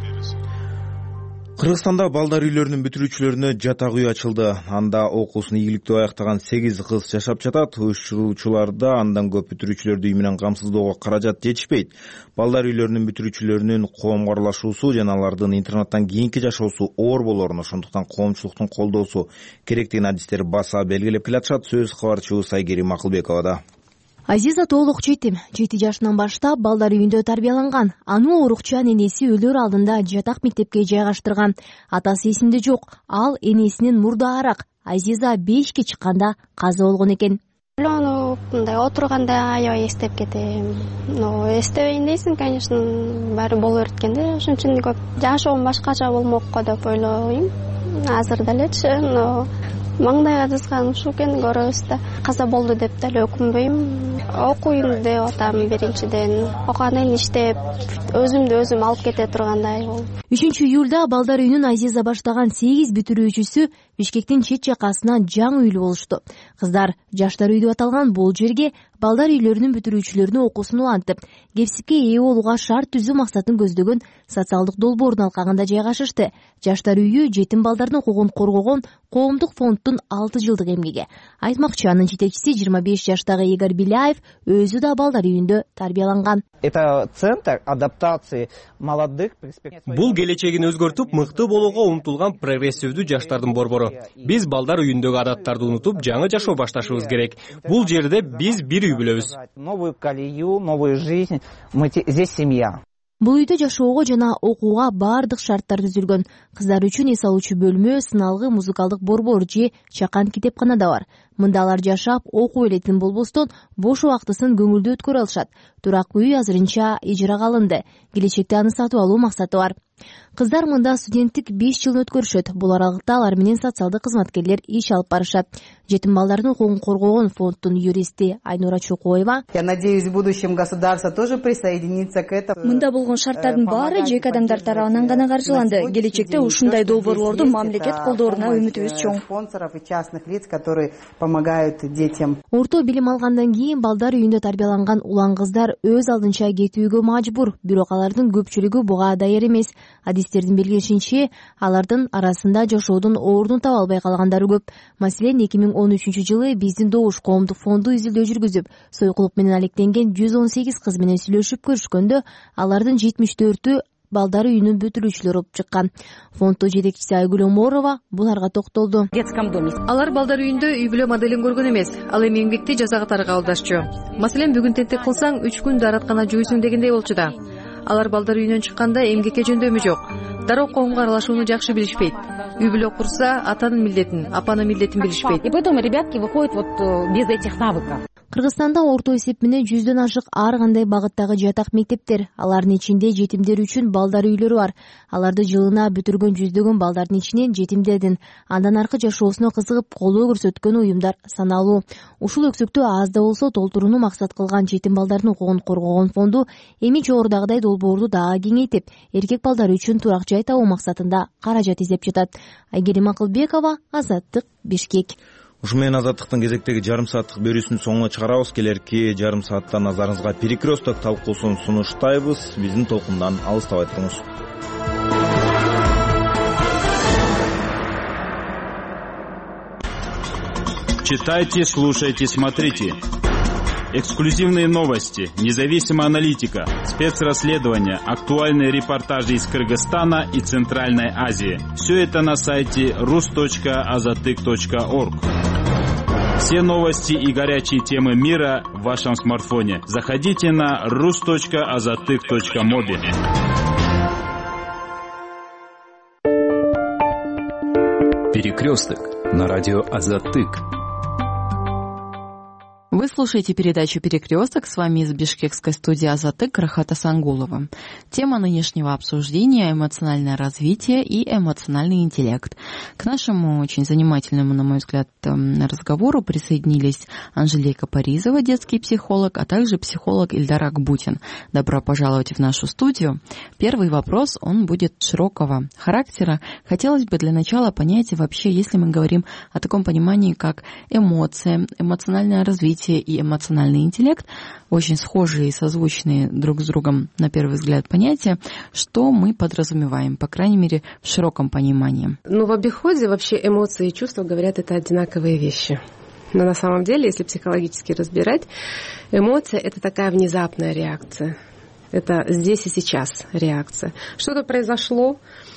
Кыргызстанда балдар үйлөрүнүн бүтүрүүчүлөрүнө жатак үй ачылды. Анда окуусун ийгиликтүү аяктаган сегиз кыз жашап жатат. Уюштуруучуларда андан көп бүтүрүүчүлөрдү үй менен камсыздоого каражат жетишпейт. Балдар үйлөрүнүн бүтүрүүчүлөрүнүн коомго аралашуусу жана алардын интернаттан кийинки жашоосу оор болорун, ошондуктан коомчулуктун колдоосу керектигин адистер баса белгилеп келатышат. Сөз кабарчыбыз Айгерим Макылбековада. Азиза толук жетим, жети жашынан баштап балдар үйүндө тарбияланган. Аны оорукчан энеси өлөр алдында жатак мектепке жайгаштырган. Атасы эсинде жок, ал энесинен мурдаараак. Азиза бешке чыкканда каза болгон экен. Аны мындай отурганда аябай эстеп кетем. Но эстебейин дейсиң, конечно, баары боло берет да. Ошон үчүн көп жашоом башкача болмокко деп ойлойм. Азыр делечи, но маңдайга жазган ушул экен, көрөбүз да. Каза болду деп деле өкүнбөйм. Окуйм деп атам биринчиден. Окугандан кийин иштеп, өзүмдү өзүм алып кете тургандай болду. үчүнчү июлда балдар үйүнүн Азиза баштаган сегиз бүтүрүүчүсү Бишкектин чет жакасына жаңы үйлүү болушту. Кыздар жаштар үйдү аталган бул жерге балдар үйлөрүнүн бүтүрүүчүлөрүнүн окуусун улантып, кепсипке ээ болууга шарт түзүү максатын көздөгөн социалдык долбоордун алкагында жайгашышты. Жаштар үйү жетим балдардын укугун коргогон коомдук фонддун алты жылдык эмгеги. Айтмакчы, анын жетекчиси жыйырма беш жаштагы Игорь Беляев өзү да балдар үйүндө тарбияланган. Это центр адаптации молодых перспектив. Бул келечегин өзгөртүп, мыкты болууга умтулган прогрессивдүү жаштардын борбору. Биз балдар үйүндөгү адаттарды унутуп, жаңы жашоо башташыбыз керек. Бул жерде биз бир үй бүлөбүз. Новую колею, новую жизнь. Мы здесь семья. Бул үйдө жашоого жана окууга баардык шарттар түзүлгөн. Кыздар үчүн эс алуучу бөлмө, сыналгы музыкалдык борбор же чакан китепкана да бар. Мында алар жашап, окуу элетин болбостон, бош убактысын көңүлдүү өткөрө алышат. Тураккуу үй азырынча ижарага алынды. Келечекте аны сатып алуу максаты бар. Кыздар мында студенттик беш жылын өткөрүшөт. Бул аралыкта алар менен социалдык кызматкерлер иш алып барышат. Жетим балдардын укугун коргогон фонддун юристи Айнура Чукоева: Я надеюсь, в будущем государство тоже присоединится к этому. Мында болгон шарттардын баары жеке адамдар тарабынан гана каржыланды. Келечекте ушундай долбоорлорду мамлекет колдооруна үмүтүбүз чоң. Спонсоров и частных лиц, которые помогают детям. Орто билим алгандан кийин балдар үйүндө тарбияланган улан кыздар өз алдынча кетүүгө мажбур, бирок алардын көпчүлүгү буга даяр эмес. Адистердин белгилешинче, алардын арасында жашоодун ордун таба албай калгандары көп. Маселен, эки миң он үчүнчү жылы Биздин добуш коомдук фонду изилдөө жүргүзүп, сойкулук менен алектенген жүз он сегиз кыз менен сүйлөшүп көрүшкөндө, алардын жетимиш төртү балдар үйүнүн бүтүрүүчүлөрү болуп чыккан. Фонддун жетекчиси Айгүл Оморова буларга токтолду. Алар балдар үйүндө үй бүлө моделин көргөн эмес, ал эми эмгекти жаза катары кабылдашчу. Маселен, бүгүн тентек кылсаң үч күн даараткана жуйсуң дегендей болчу да. Алар балдар үйүнөн чыкканда эмгекке жөндөмү жок. Дароо коомго аралашууну жакшы билишпейт. Үй бүлө курса, атанын милдетин, апанын милдетин билишпейт. И поэтому ребятки выходят вот без этих навыков. Кыргызстанда орто эсеп менен жүздөн ашык ар кандай багыттагы жатак мектептер, алардын ичинде жетимдер үчүн балдар үйлөрү бар. Аларды жылына бүтүргөн жүздөгөн балдардын ичинен жетимдердин андан аркы жашоосуна кызыгып колдоо көрсөткөн уюмдар саналуу. Ушул өксүктү аз да болсо толтурууну максат кылган жетим балдардын укугун коргогон фонду эми жогорудагыдай долбоорду дагы кеңейтип, эркек балдар үчүн турак жай табуу максатында каражат издеп жатат. Айгерим Акылбекова, Азаттык, Бишкек. Ушу менен Азаттыктын кезектеги жарым сааттык берүүсүн соңуна чыгарабыз. Келерки жарым саатта назарыңызга перекресток талкуусун сунуштайбыз. Биздин толкундан алыстабай туруңуз. Читайте, слушайте, смотрите. Эксклюзивные новости, независимая аналитика, спецрасследования, актуальные репортажи из Кыргызстана и Центральной Азии. Все это на сайте рус точка азатык точка орг. Все новости и горячие темы мира в вашем смартфоне. Заходите на рус точка азатык точка моби. Перекресток на радио Азатык. Вы слушаете передачу «Перекресток». С вами из бишкекской студии «Азатык» Рахат Асангулова. Тема нынешнего обсуждения – эмоциональное развитие и эмоциональный интеллект. К нашему очень занимательному, на мой взгляд, разговору присоединились Анжелика Паризова, детский психолог, а также психолог Ильдар Акбутин. Добро пожаловать в нашу студию. Первый вопрос, он будет широкого характера. Хотелось бы для начала понять вообще, если мы говорим о таком понимании, как эмоция, эмоциональное развитие и эмоциональный интеллект, очень схожие и созвучные друг с другом, на первый взгляд, понятия, что мы подразумеваем, по крайней мере, в широком понимании. Ну, в обиходе вообще эмоции и чувства, говорят, это одинаковые вещи. Но на самом деле, если психологически разбирать, эмоция – это такая внезапная реакция. Это здесь и сейчас реакция. Что-то произошло,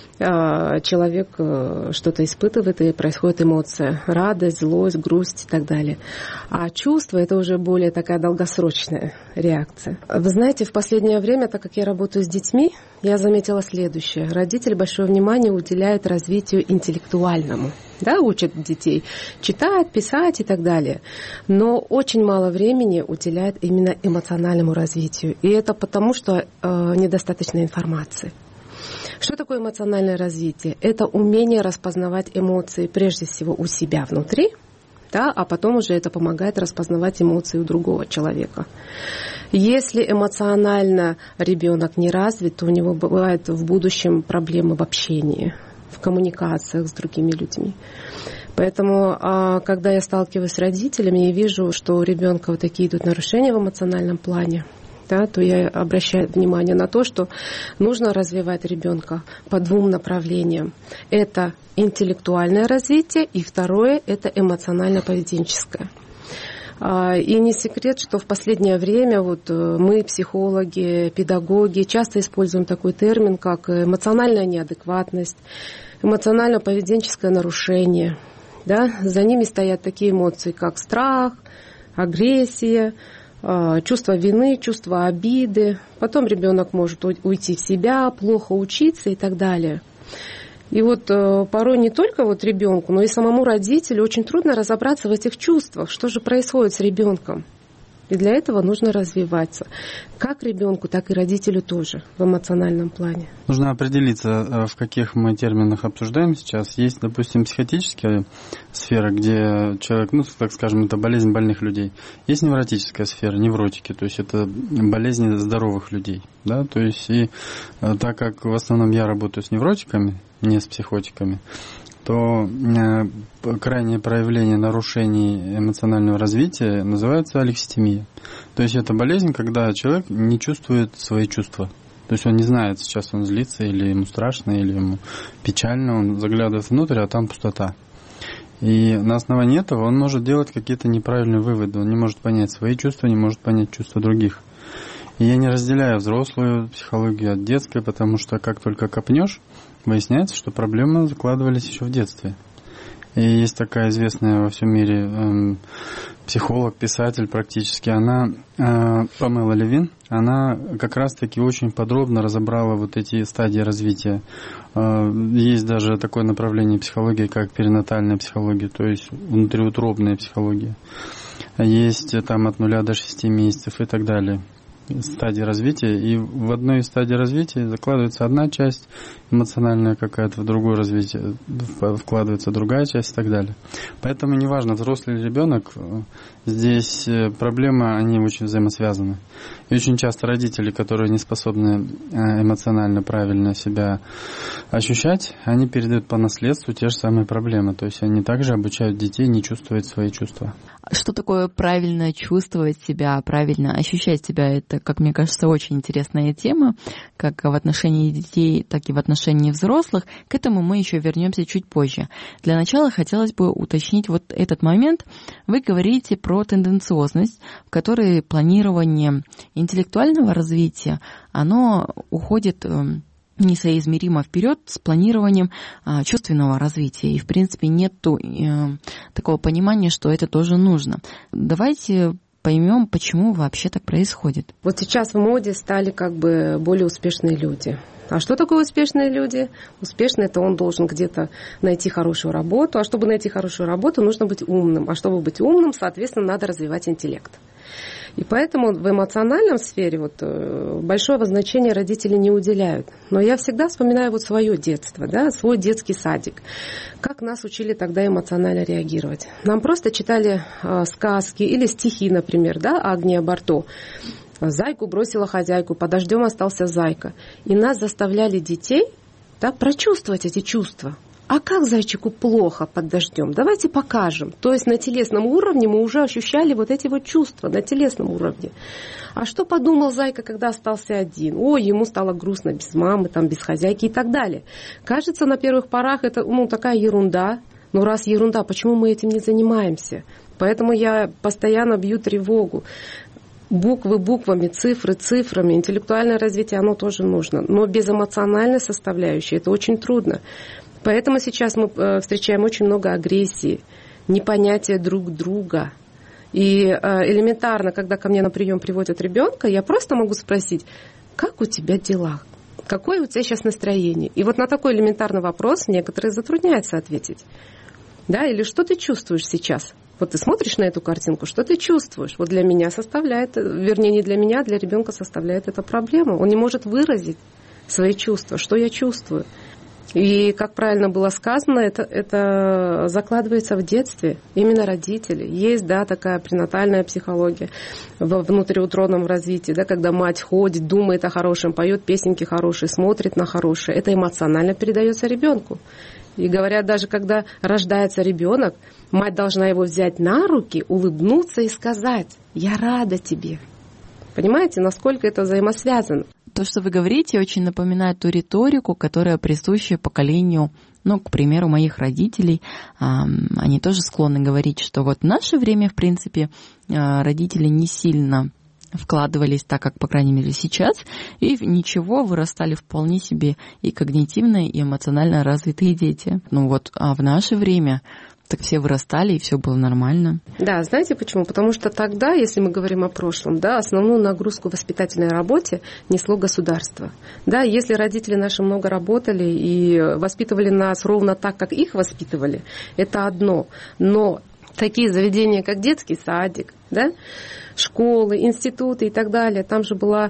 человек что-то испытывает, и происходит эмоция. Радость, злость, грусть и так далее. А чувство – это уже более такая долгосрочная реакция. Вы знаете, в последнее время, так как я работаю с детьми, я заметила следующее. Родители большое внимание уделяют развитию интеллектуальному. Да, учат детей читать, писать и так далее. Но очень мало времени уделяют именно эмоциональному развитию. И это потому, что э, недостаточно информации. Что такое эмоциональное развитие? Это умение распознавать эмоции прежде всего у себя внутри, да, а потом уже это помогает распознавать эмоции у другого человека. Если эмоционально ребенок не развит, то у него бывают в будущем проблемы в общении, в коммуникациях с другими людьми. Поэтому, когда я сталкиваюсь с родителями и вижу, что у ребенка вот такие идут нарушения в эмоциональном плане, да, то я обращаю внимание на то, что нужно развивать ребенка по двум направлениям. Это интеллектуальное развитие, и второе – это эмоционально-поведенческое. И не секрет, что в последнее время вот мы, психологи, педагоги, часто используем такой термин, как эмоциональная неадекватность, эмоционально-поведенческое нарушение. Да? За ними стоят такие эмоции, как страх, агрессия, чувство вины, чувство обиды. Потом ребенок может уйти в себя, плохо учиться и так далее. И вот порой не только вот ребенку, но и самому родителю очень трудно разобраться в этих чувствах, что же происходит с ребенком. И для этого нужно развиваться. Как ребенку, так и родителю тоже в эмоциональном плане. Нужно определиться, в каких мы терминах обсуждаем сейчас. Есть, допустим, психотическая сфера, где человек, ну, так скажем, это болезнь больных людей. Есть невротическая сфера, невротики, то есть это болезни здоровых людей. Да? То есть и так как в основном я работаю с невротиками, не с психотиками, то крайнее проявление нарушений эмоционального развития называется алекситимия. То есть это болезнь, когда человек не чувствует свои чувства. То есть он не знает, сейчас он злится, или ему страшно, или ему печально, он заглядывает внутрь, а там пустота. И на основании этого он может делать какие-то неправильные выводы, он не может понять свои чувства, не может понять чувства других. И я не разделяю взрослую психологию от детской, потому что как только копнешь, выясняется, что проблемы закладывались еще в детстве. И есть такая известная во всем мире э, психолог, писатель практически, она, э, Памела Левин, она как раз-таки очень подробно разобрала вот эти стадии развития. Э, есть даже такое направление психологии, как перинатальная психология, то есть внутриутробная психология. есть там от нуля до шести месяцев и так далее. Стадии развития, и в одной из стадий развития закладывается одна часть эмоциональная какая-то, в другое развитие вкладывается другая часть и так далее. Поэтому неважно, взрослый или ребенок, здесь проблемы, они очень взаимосвязаны. И очень часто родители, которые не способны эмоционально правильно себя ощущать, они передают по наследству те же самые проблемы. То есть они также обучают детей не чувствовать свои чувства. Что такое правильно чувствовать себя, правильно ощущать себя? Это, как мне кажется, очень интересная тема, как в отношении детей, так и в отношении взрослых. К этому мы еще вернемся чуть позже. Для начала хотелось бы уточнить вот этот момент. Вы говорите про тенденциозность, в которой планирование интеллектуального развития, оно уходит несоизмеримо вперед с планированием а, чувственного развития. И, в принципе, нет э, такого понимания, что это тоже нужно. Давайте поймем, почему вообще так происходит. Вот сейчас в моде стали как бы более успешные люди. А что такое успешные люди? Успешный — это он должен где-то найти хорошую работу. А чтобы найти хорошую работу, нужно быть умным. А чтобы быть умным, соответственно, надо развивать интеллект. И поэтому в эмоциональном сфере вот, большого значения родители не уделяют. Но я всегда вспоминаю вот свое детство, да, свой детский садик. Как нас учили тогда эмоционально реагировать. Нам просто читали э, сказки или стихи, например, да, Агния Барто. «Зайку бросила хозяйку, под дождем остался зайка». И нас заставляли детей, да, прочувствовать эти чувства. А как зайчику плохо под дождем? Давайте покажем. То есть на телесном уровне мы уже ощущали вот эти вот чувства, на телесном уровне. А что подумал зайка, когда остался один? Ой, ему стало грустно без мамы, там, без хозяйки и так далее. Кажется, на первых порах это ну, такая ерунда. Но раз ерунда, почему мы этим не занимаемся? Поэтому я постоянно бью тревогу. Буквы буквами, цифры цифрами, интеллектуальное развитие, оно тоже нужно. Но без эмоциональной составляющей это очень трудно. Поэтому сейчас мы встречаем очень много агрессии, непонятия друг друга. И элементарно, когда ко мне на прием приводят ребенка, я просто могу спросить, как у тебя дела? Какое у тебя сейчас настроение? И вот на такой элементарный вопрос некоторые затрудняются ответить. Да, или что ты чувствуешь сейчас? Вот ты смотришь на эту картинку, что ты чувствуешь? Вот для меня составляет, вернее, не для меня, для ребенка составляет это проблему. Он не может выразить свои чувства, что я чувствую. И, как правильно было сказано, это, это закладывается в детстве, именно родители. Есть, да, такая пренатальная психология во внутриутробном развитии, да, когда мать ходит, думает о хорошем, поет песенки хорошие, смотрит на хорошее. Это эмоционально передается ребенку. И говорят, даже когда рождается ребенок, мать должна его взять на руки, улыбнуться и сказать: «Я рада тебе». Понимаете, насколько это взаимосвязано? То, что вы говорите, очень напоминает ту риторику, которая присуща поколению, ну, к примеру, моих родителей. Они тоже склонны говорить, что вот в наше время, в принципе, родители не сильно вкладывались так, как, по крайней мере, сейчас, и ничего, вырастали вполне себе и когнитивно, и эмоционально развитые дети. Ну вот, а в наше время так все вырастали, и все было нормально. Да, знаете почему? Потому что тогда, если мы говорим о прошлом, да, основную нагрузку в воспитательной работе несло государство. Да, если родители наши много работали и воспитывали нас ровно так, как их воспитывали, это одно. Но такие заведения, как детский садик, да, школы, институты и так далее, там же была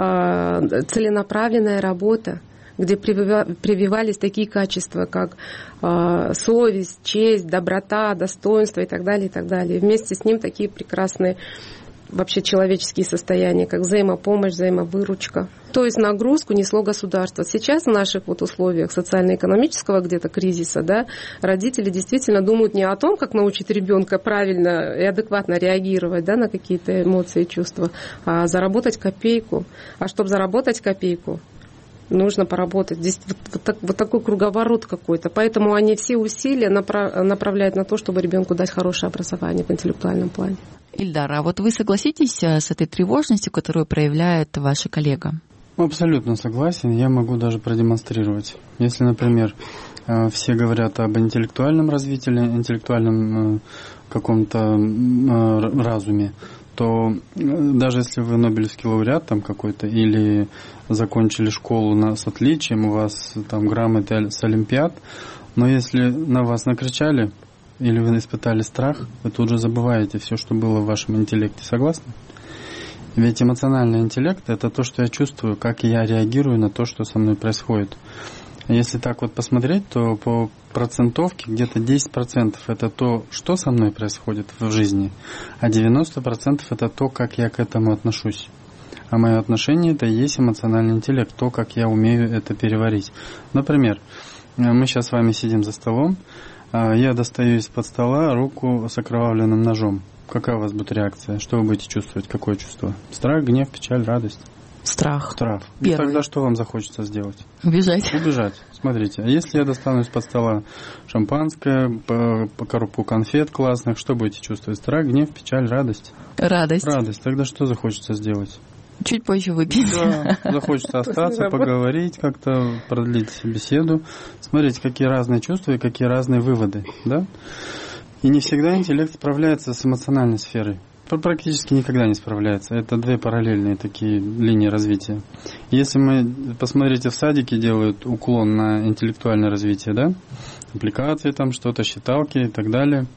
э, целенаправленная работа, где прививались такие качества, как э, совесть, честь, доброта, достоинство и так далее, и так далее. И вместе с ним такие прекрасные вообще человеческие состояния, как взаимопомощь, взаимовыручка. То есть нагрузку несло государство. Сейчас в наших вот условиях социально-экономического где-то кризиса, да, родители действительно думают не о том, как научить ребенка правильно и адекватно реагировать, да, на какие-то эмоции и чувства, а заработать копейку. А чтобы заработать копейку, нужно поработать. Здесь вот, вот, так, вот такой круговорот какой-то. Поэтому они все усилия направ, направляют на то, чтобы ребенку дать хорошее образование в интеллектуальном плане. Ильдар, а вот вы согласитесь с этой тревожностью, которую проявляет ваша коллега? Абсолютно согласен. Я могу даже продемонстрировать. Если, например, все говорят об интеллектуальном развитии, интеллектуальном каком-то разуме, то даже если вы нобелевский лауреат там какой-то или закончили школу на, с отличием, у вас там грамоты с олимпиад, но если на вас накричали, или вы испытали страх, вы тут же забываете все, что было в вашем интеллекте. Согласны? Ведь эмоциональный интеллект – это то, что я чувствую, как я реагирую на то, что со мной происходит. Если так вот посмотреть, то по процентовке где-то десять процентов это то, что со мной происходит в жизни, а девяносто процентов это то, как я к этому отношусь. А мое отношение – это и есть эмоциональный интеллект, то, как я умею это переварить. Например, мы сейчас с вами сидим за столом, я достаю из-под стола руку с окровавленным ножом. Какая у вас будет реакция? Что вы будете чувствовать? Какое чувство? Страх, гнев, печаль, радость? Страх. Страх. И тогда что вам захочется сделать? Убежать. Убежать. Смотрите, а если я достану из-под стола шампанское, по, по коробку конфет классных, что будете чувствовать? Страх, гнев, печаль, радость? Радость. Радость. Тогда что захочется сделать? Чуть позже выпить. Да, захочется остаться, поговорить, как-то продлить беседу. Смотрите, какие разные чувства и какие разные выводы, да? И не всегда интеллект справляется с эмоциональной сферой. Практически никогда не справляется. Это две параллельные такие линии развития. Если мы, посмотрите, в садике делают уклон на интеллектуальное развитие, да? Аппликации там, что-то, считалки и так далее.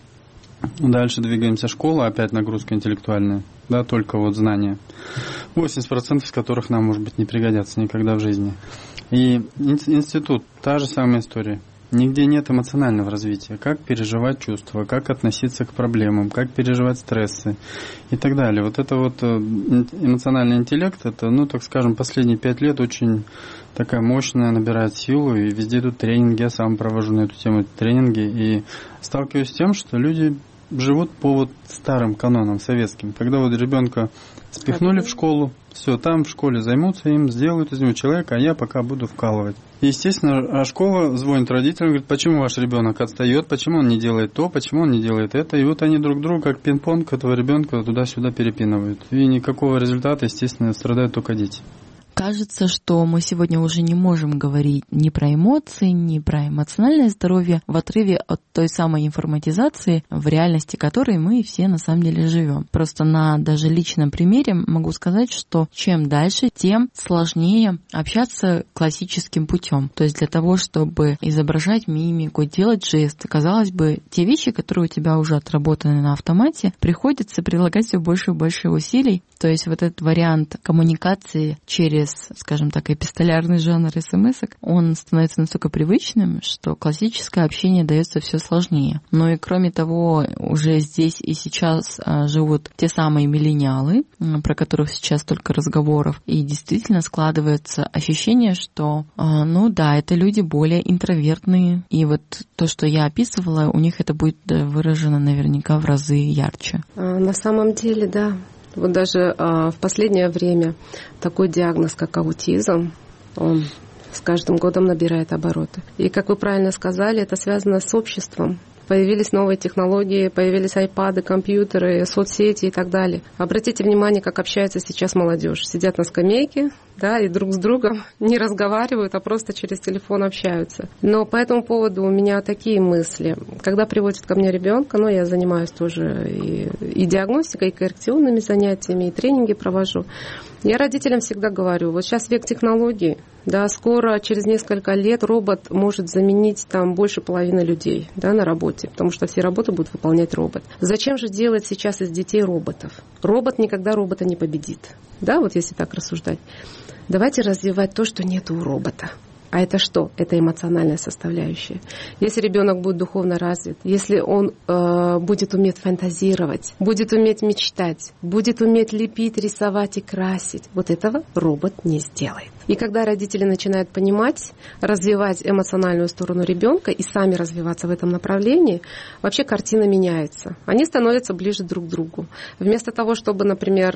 Дальше двигаемся, школа, опять нагрузка интеллектуальная, да, только вот знания. восемьдесят процентов из которых нам, может быть, не пригодятся никогда в жизни. И институт, та же самая история. Нигде нет эмоционального развития. Как переживать чувства, как относиться к проблемам, как переживать стрессы и так далее. Вот это вот эмоциональный интеллект, это, ну, так скажем, последние пять лет очень такая мощная, набирает силу, и везде идут тренинги, я сам провожу на эту тему тренинги, и сталкиваюсь с тем, что люди живут по вот старым канонам советским. Когда вот ребенка спихнули в школу, все, там в школе займутся им, сделают из него человека, а я пока буду вкалывать. И, естественно, а школа звонит родителям, говорит, почему ваш ребенок отстает, почему он не делает то, почему он не делает это. И вот они друг друга, как пинг-понг, этого ребенка туда-сюда перепинывают. И никакого результата, естественно, страдают только дети. Кажется, что мы сегодня уже не можем говорить ни про эмоции, ни про эмоциональное здоровье в отрыве от той самой информатизации, в реальности которой мы все на самом деле живем. Просто на даже личном примере могу сказать, что чем дальше, тем сложнее общаться классическим путем. То есть для того, чтобы изображать мимику, делать жесты, казалось бы, те вещи, которые у тебя уже отработаны на автомате, приходится прилагать все больше и больше усилий. То есть вот этот вариант коммуникации через, скажем так, эпистолярный жанр смс-ок, он становится настолько привычным, что классическое общение дается все сложнее. Ну и кроме того, уже здесь и сейчас живут те самые миллениалы, про которых сейчас столько разговоров, и действительно складывается ощущение, что, ну да, это люди более интровертные, и вот то, что я описывала, у них это будет выражено наверняка в разы ярче. На самом деле, да. Вот даже а, в последнее время такой диагноз, как аутизм, он с каждым годом набирает обороты. И, как вы правильно сказали, это связано с обществом. Появились новые технологии, появились айпады, компьютеры, соцсети и так далее. Обратите внимание, как общается сейчас молодежь. Сидят на скамейке, да, и друг с другом не разговаривают, а просто через телефон общаются. Но по этому поводу у меня такие мысли. Когда приводят ко мне ребенка, ну, я занимаюсь тоже и, и диагностикой, и коррекционными занятиями, и тренинги провожу. Я родителям всегда говорю, вот сейчас век технологий, да, скоро, через несколько лет робот может заменить там больше половины людей, да, на работе, потому что все работы будут выполнять робот. Зачем же делать сейчас из детей роботов? Робот никогда робота не победит, да, вот если так рассуждать. Давайте развивать то, что нет у робота. А это что? Это эмоциональная составляющая. Если ребенок будет духовно развит, если он э, будет уметь фантазировать, будет уметь мечтать, будет уметь лепить, рисовать и красить, вот этого робот не сделает. И когда родители начинают понимать, развивать эмоциональную сторону ребенка и сами развиваться в этом направлении, вообще картина меняется. Они становятся ближе друг к другу. Вместо того, чтобы, например,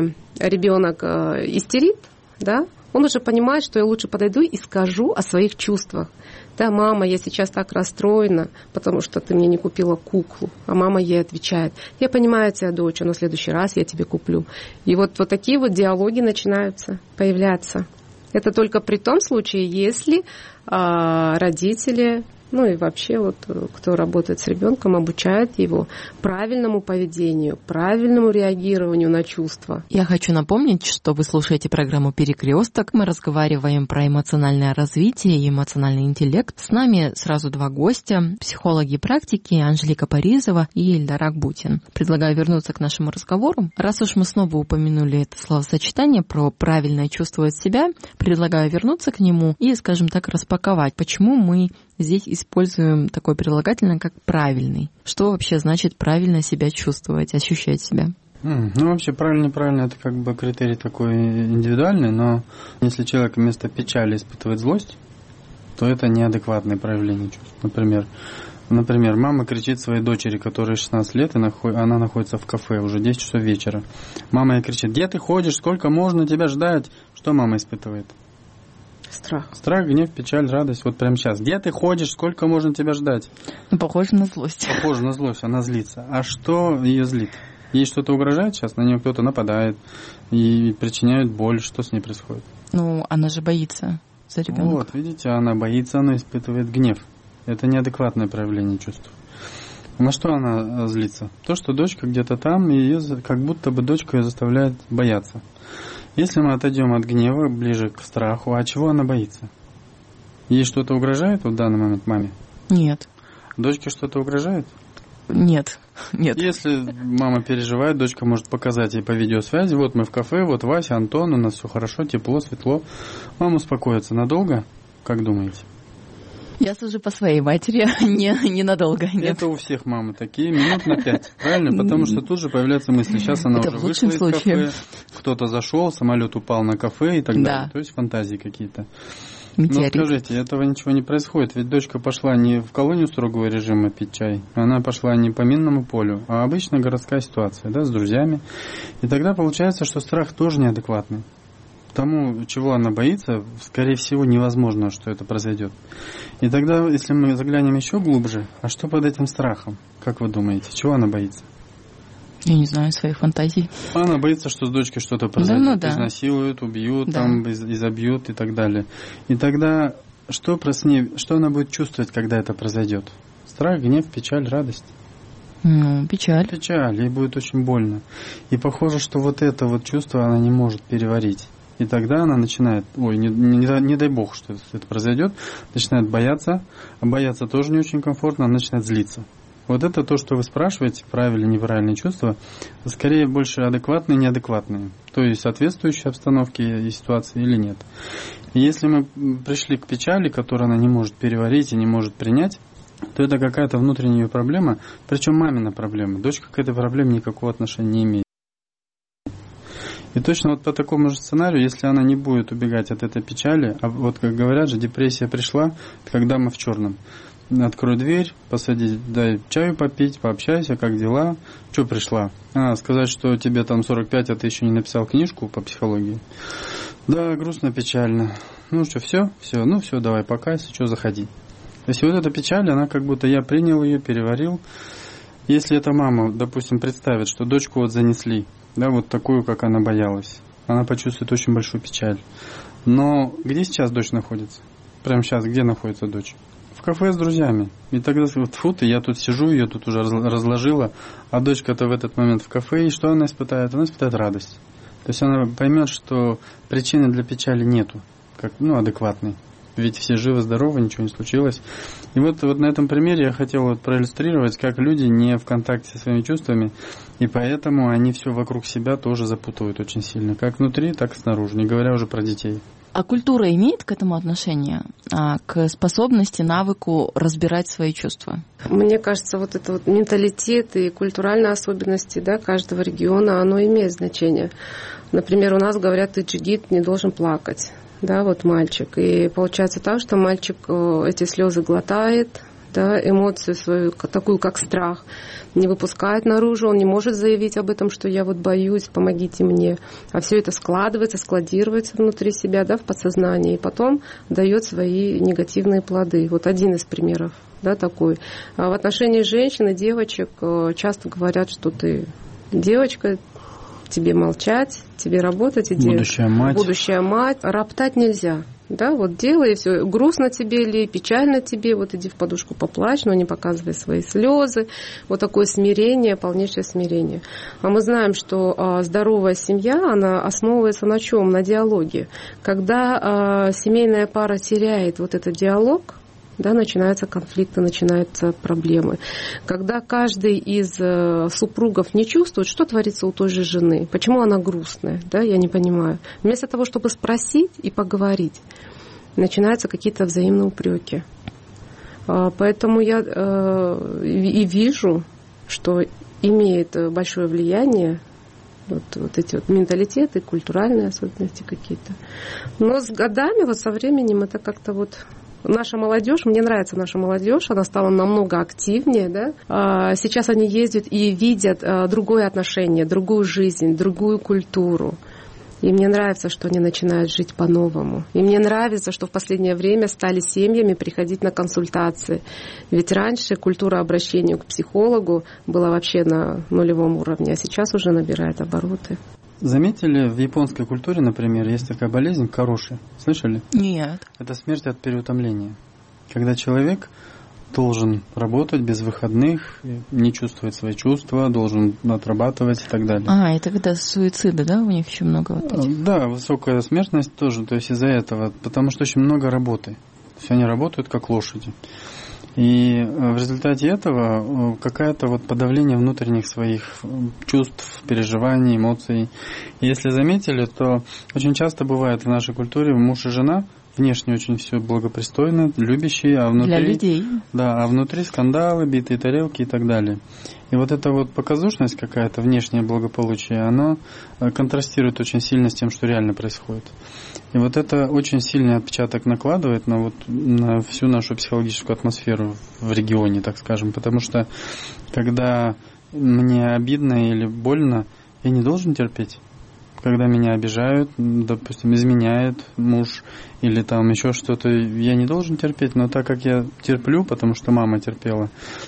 ребенок истерит, да, он уже понимает, что я лучше подойду и скажу о своих чувствах. Да, мама, я сейчас так расстроена, потому что ты мне не купила куклу. А мама ей отвечает, я понимаю тебя, дочь, но в следующий раз я тебе куплю. И вот, вот такие вот диалоги начинаются появляться. Это только при том случае, если а, родители ну и вообще вот кто работает с ребенком, обучает его правильному поведению, правильному реагированию на чувства. Я хочу напомнить, что вы слушаете программу «Перекресток». Мы разговариваем про эмоциональное развитие и эмоциональный интеллект. С нами сразу два гостя, психологи практики Анжелика Паризова и Ильдар Акбутин. Предлагаю вернуться к нашему разговору. Раз уж мы снова упомянули это словосочетание про правильно чувствовать себя, предлагаю вернуться к нему и, скажем так, распаковать, почему мы здесь используем такое прилагательное, как «правильный». Что вообще значит правильно себя чувствовать, ощущать себя? Mm, ну, вообще, правильно-неправильно, это как бы критерий такой индивидуальный, но если человек вместо печали испытывает злость, то это неадекватное проявление чувств. Например, например, мама кричит своей дочери, которой шестнадцать лет, и она находится в кафе, уже десять часов вечера. Мама ей кричит: «Где ты ходишь? Сколько можно тебя ждать?» Что мама испытывает? Страх. Страх, гнев, печаль, радость. Вот прямо сейчас. Где ты ходишь? Сколько можно тебя ждать? Ну, похоже на злость. Похоже на злость. Она злится. А что ее злит? Ей что-то угрожает сейчас? На нее кто-то нападает и причиняет боль. Что с ней происходит? Ну, она же боится за ребенка. Вот, видите, она боится, она испытывает гнев. Это неадекватное проявление чувств. На что она злится? То, что дочка где-то там, и ее, как будто бы дочка ее заставляет бояться. Если мы отойдем от гнева ближе к страху, а чего она боится? Ей что-то угрожает в данный момент маме? Нет. Дочке что-то угрожает? Нет. Нет. Если мама переживает, дочка может показать ей по видеосвязи: вот мы в кафе, вот Вася, Антон, у нас все хорошо, тепло, светло. Мама успокоится надолго? Как думаете? Я сужу по своей матери, не, ненадолго. Нет. Это у всех мамы такие, минут на пять, правильно? Потому что тут же появляются мысли: сейчас она это уже вышла из случае. кафе, кто-то зашел, самолет упал на кафе и так да. далее. То есть фантазии какие-то. Метеорит. Но скажите, этого ничего не происходит, ведь дочка пошла не в колонию строгого режима пить чай, она пошла не по минному полю, а обычная городская ситуация, да, с друзьями. И тогда получается, что страх тоже неадекватный. Тому, чего она боится, скорее всего, невозможно, что это произойдет. И тогда, если мы заглянем еще глубже, а что под этим страхом? Как вы думаете, чего она боится? Я не знаю своих фантазий. Она боится, что с дочкой что-то произойдет. Да, ну, да. Изнасилуют, убьют, да. там, изобьют и так далее. И тогда что, про с ней, что она будет чувствовать, когда это произойдет? Страх, гнев, печаль, радость? Ну, печаль. Печаль, ей будет очень больно. И похоже, что вот это вот чувство она не может переварить. И тогда она начинает, ой, не, не, не дай бог, что это произойдет, начинает бояться, а бояться тоже не очень комфортно, она начинает злиться. Вот это то, что вы спрашиваете, правильные, неправильные чувства, скорее больше адекватные, неадекватные. То есть соответствующие обстановке и ситуации или нет. И если мы пришли к печали, которую она не может переварить и не может принять, то это какая-то внутренняя проблема, причем мамина проблема. Дочка к этой проблеме никакого отношения не имеет. И точно вот по такому же сценарию, если она не будет убегать от этой печали, а вот как говорят же, депрессия пришла, когда мы в черном. Открой дверь, посади, дай чаю попить, пообщайся, как дела. Что пришла? А, сказать, что тебе там сорок пять, а ты еще не написал книжку по психологии. Да, грустно, печально. Ну что, все? Все, ну все, давай, покайся, что, заходи. То есть вот эта печаль, она как будто я принял ее, переварил. Если эта мама, допустим, представит, что дочку вот занесли, да, вот такую, как она боялась, она почувствует очень большую печаль. Но где сейчас дочь находится? Прямо сейчас, где находится дочь? В кафе с друзьями. И тогда вот фу ты, я тут сижу, ее тут уже разложила, а дочка-то в этот момент в кафе, и что она испытает? Она испытает радость. То есть она поймет, что причины для печали нету, как, ну, адекватной. Ведь все живы-здоровы, ничего не случилось. И вот, вот на этом примере я хотел вот проиллюстрировать, как люди не в контакте со своими чувствами, и поэтому они все вокруг себя тоже запутывают очень сильно, как внутри, так и снаружи, не говоря уже про детей. А культура имеет к этому отношение, а, к способности, навыку разбирать свои чувства? Мне кажется, вот это вот менталитет и культуральные особенности, да, каждого региона, оно имеет значение. Например, у нас говорят, ты джигит, не должен плакать. Да, вот мальчик. И получается так, что мальчик эти слезы глотает, да, эмоцию свою, такую как страх, не выпускает наружу, он не может заявить об этом, что я вот боюсь, помогите мне. А все это складывается, складируется внутри себя, да, в подсознании, и потом дает свои негативные плоды. Вот один из примеров, да, такой. А в отношении женщин и девочек часто говорят, что ты девочка, тебе молчать, тебе работать. Иди. Будущая мать. Будущая мать. Роптать нельзя. Да, вот делай, все, грустно тебе или печально тебе, вот иди в подушку поплачь, но не показывай свои слезы. Вот такое смирение, полнейшее смирение. А мы знаем, что а, здоровая семья, она основывается на чем? На диалоге. Когда а, семейная пара теряет вот этот диалог, да, начинаются конфликты, начинаются проблемы. Когда каждый из э, супругов не чувствует, что творится у той же жены, почему она грустная, да, я не понимаю. Вместо того, чтобы спросить и поговорить, начинаются какие-то взаимные упреки. А, поэтому я э, и вижу, что имеет большое влияние вот, вот эти вот менталитеты, культуральные особенности какие-то. Но с годами, вот со временем это как-то вот... Наша молодежь, мне нравится наша молодежь, она стала намного активнее, да. Сейчас они ездят и видят другое отношение, другую жизнь, другую культуру. И мне нравится, что они начинают жить по-новому. И мне нравится, что в последнее время стали семьями приходить на консультации. Ведь раньше культура обращения к психологу была вообще на нулевом уровне, а сейчас уже набирает обороты. Заметили, в японской культуре, например, есть такая болезнь кароши. Слышали? Нет. Это смерть от переутомления. Когда человек должен работать без выходных, не чувствовать свои чувства, должен отрабатывать и так далее. А, это когда суициды, да, у них еще много вот этих? Да, высокая смертность тоже, то есть из-за этого, потому что очень много работы. То есть они работают как лошади. И в результате этого какое-то вот подавление внутренних своих чувств, переживаний, эмоций. И если заметили, то очень часто бывает в нашей культуре муж и жена внешне очень все благопристойно, любящие, а внутри... Для людей. Да, а внутри скандалы, битые тарелки и так далее. И вот эта вот показушность какая-то, внешнее благополучие, оно контрастирует очень сильно с тем, что реально происходит. И вот это очень сильный отпечаток накладывает на, вот, на всю нашу психологическую атмосферу в регионе, так скажем. Потому что когда мне обидно или больно, я не должен терпеть. Когда меня обижают, допустим, изменяет муж или там еще что-то, я не должен терпеть. Но так как я терплю, потому что мама терпела,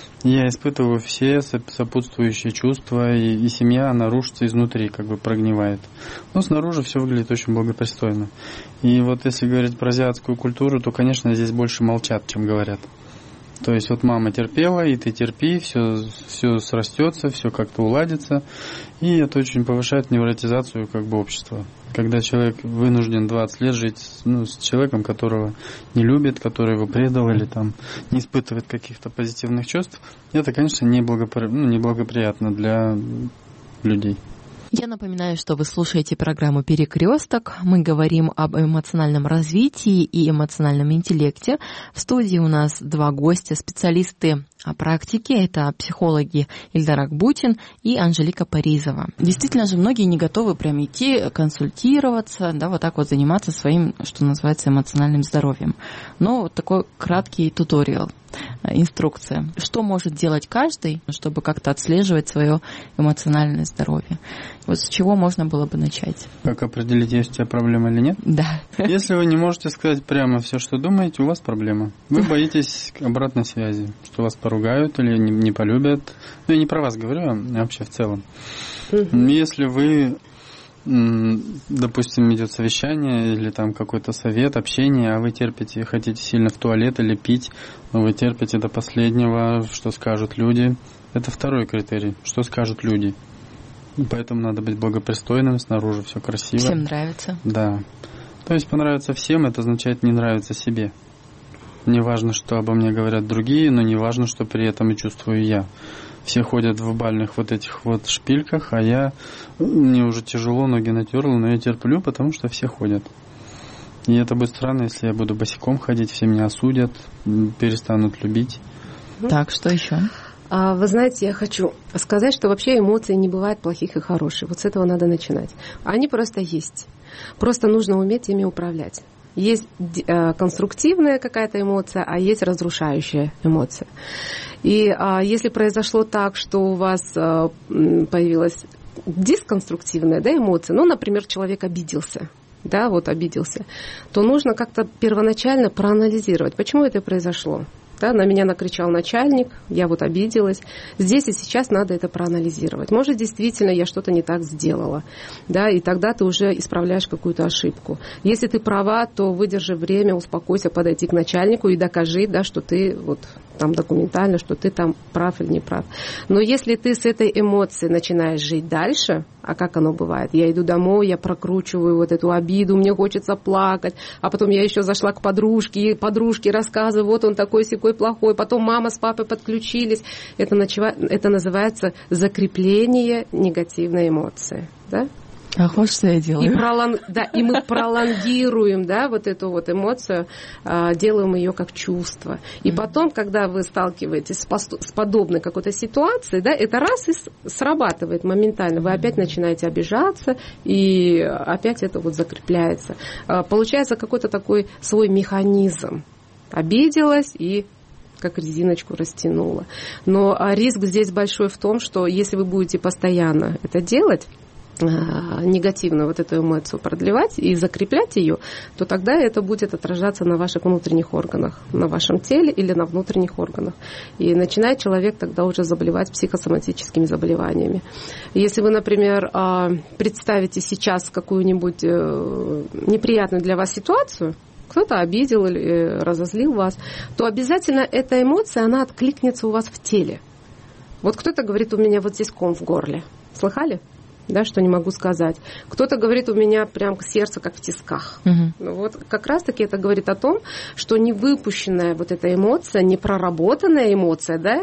я испытываю все сопутствующие чувства, и, и семья, она рушится изнутри, как бы прогнивает. Но снаружи все выглядит очень благопристойно. И вот если говорить про азиатскую культуру, то, конечно, здесь больше молчат, чем говорят. То есть вот мама терпела, и ты терпи, все, все срастется, все как-то уладится. И это очень повышает невротизацию как бы общества. Когда человек вынужден двадцать лет жить ну, с человеком, которого не любит, который его предал или там не испытывает каких-то позитивных чувств, это, конечно, неблагопри... ну, неблагоприятно для людей. Я напоминаю, что вы слушаете программу «Перекресток». Мы говорим об эмоциональном развитии и эмоциональном интеллекте. В студии у нас два гостя, специалисты о практике. Это психологи Ильдар Акбутин и Анжелика Паризова. Действительно же, многие не готовы прям идти консультироваться, да, вот так вот заниматься своим, что называется, эмоциональным здоровьем. Но вот такой краткий туториал. Инструкция. Что может делать каждый, чтобы как-то отслеживать свое эмоциональное здоровье? Вот с чего можно было бы начать? Как определить, есть у тебя проблема или нет? Да. Если вы не можете сказать прямо все, что думаете, у вас проблема. Вы боитесь обратной связи, что вас поругают или не, не полюбят. Ну, я не про вас говорю, а вообще в целом. Если вы... допустим, идет совещание или там какой-то совет, общение, а вы терпите, хотите сильно в туалет или пить, но вы терпите до последнего, что скажут люди. Это второй критерий, что скажут люди. И поэтому надо быть благопристойным, снаружи все красиво. Всем нравится. Да. То есть понравится всем, это означает не нравится себе. Не важно, что обо мне говорят другие, но не важно, что при этом и чувствую я. Все ходят в бальных вот этих вот шпильках, а я, мне уже тяжело, ноги натерла, но я терплю, потому что все ходят. И это будет странно, если я буду босиком ходить, все меня осудят, перестанут любить. Так, что еще? Вы знаете, я хочу сказать, что вообще эмоций не бывает плохих и хороших. Вот с этого надо начинать. Они просто есть. Просто нужно уметь ими управлять. Есть конструктивная какая-то эмоция, а есть разрушающая эмоция. И а, если произошло так, что у вас а, появилась дисконструктивная, да, эмоция, ну, например, человек обиделся, да, вот обиделся, то нужно как-то первоначально проанализировать, почему это произошло. Да, на меня накричал начальник, я вот обиделась. Здесь и сейчас надо это проанализировать. Может, действительно, я что-то не так сделала, да, и тогда ты уже исправляешь какую-то ошибку. Если ты права, то выдержи время, успокойся, подойти к начальнику и докажи, да, что ты вот там документально, что ты там прав или не прав. Но если ты с этой эмоцией начинаешь жить дальше, а как оно бывает? Я иду домой, я прокручиваю вот эту обиду, мне хочется плакать, а потом я еще зашла к подружке, и подружке рассказываю, вот он такой-сякой плохой, потом мама с папой подключились. Это, начи... это называется закрепление негативной эмоции, да? А хочешь, что я делаю? И, пролон... да, и мы пролонгируем, да, вот эту вот эмоцию, а, делаем ее как чувство. И потом, когда вы сталкиваетесь с, пост... с подобной какой-то ситуацией, да, это раз и срабатывает моментально. Вы опять начинаете обижаться, и опять это вот закрепляется. А, получается какой-то такой свой механизм. Обиделась и как резиночку растянула. Но риск здесь большой в том, что если вы будете постоянно это делать, негативно вот эту эмоцию продлевать и закреплять ее, то тогда это будет отражаться на ваших внутренних органах, на вашем теле или на внутренних органах. И начинает человек тогда уже заболевать психосоматическими заболеваниями. Если вы, например, представите сейчас какую-нибудь неприятную для вас ситуацию, кто-то обидел или разозлил вас, то обязательно эта эмоция, она откликнется у вас в теле. Вот кто-то говорит, у меня вот здесь ком в горле. Слыхали? Да, что не могу сказать. Кто-то говорит, у меня прям сердце как в тисках. Угу. Вот как раз-таки это говорит о том, что невыпущенная вот эта эмоция, непроработанная эмоция, да,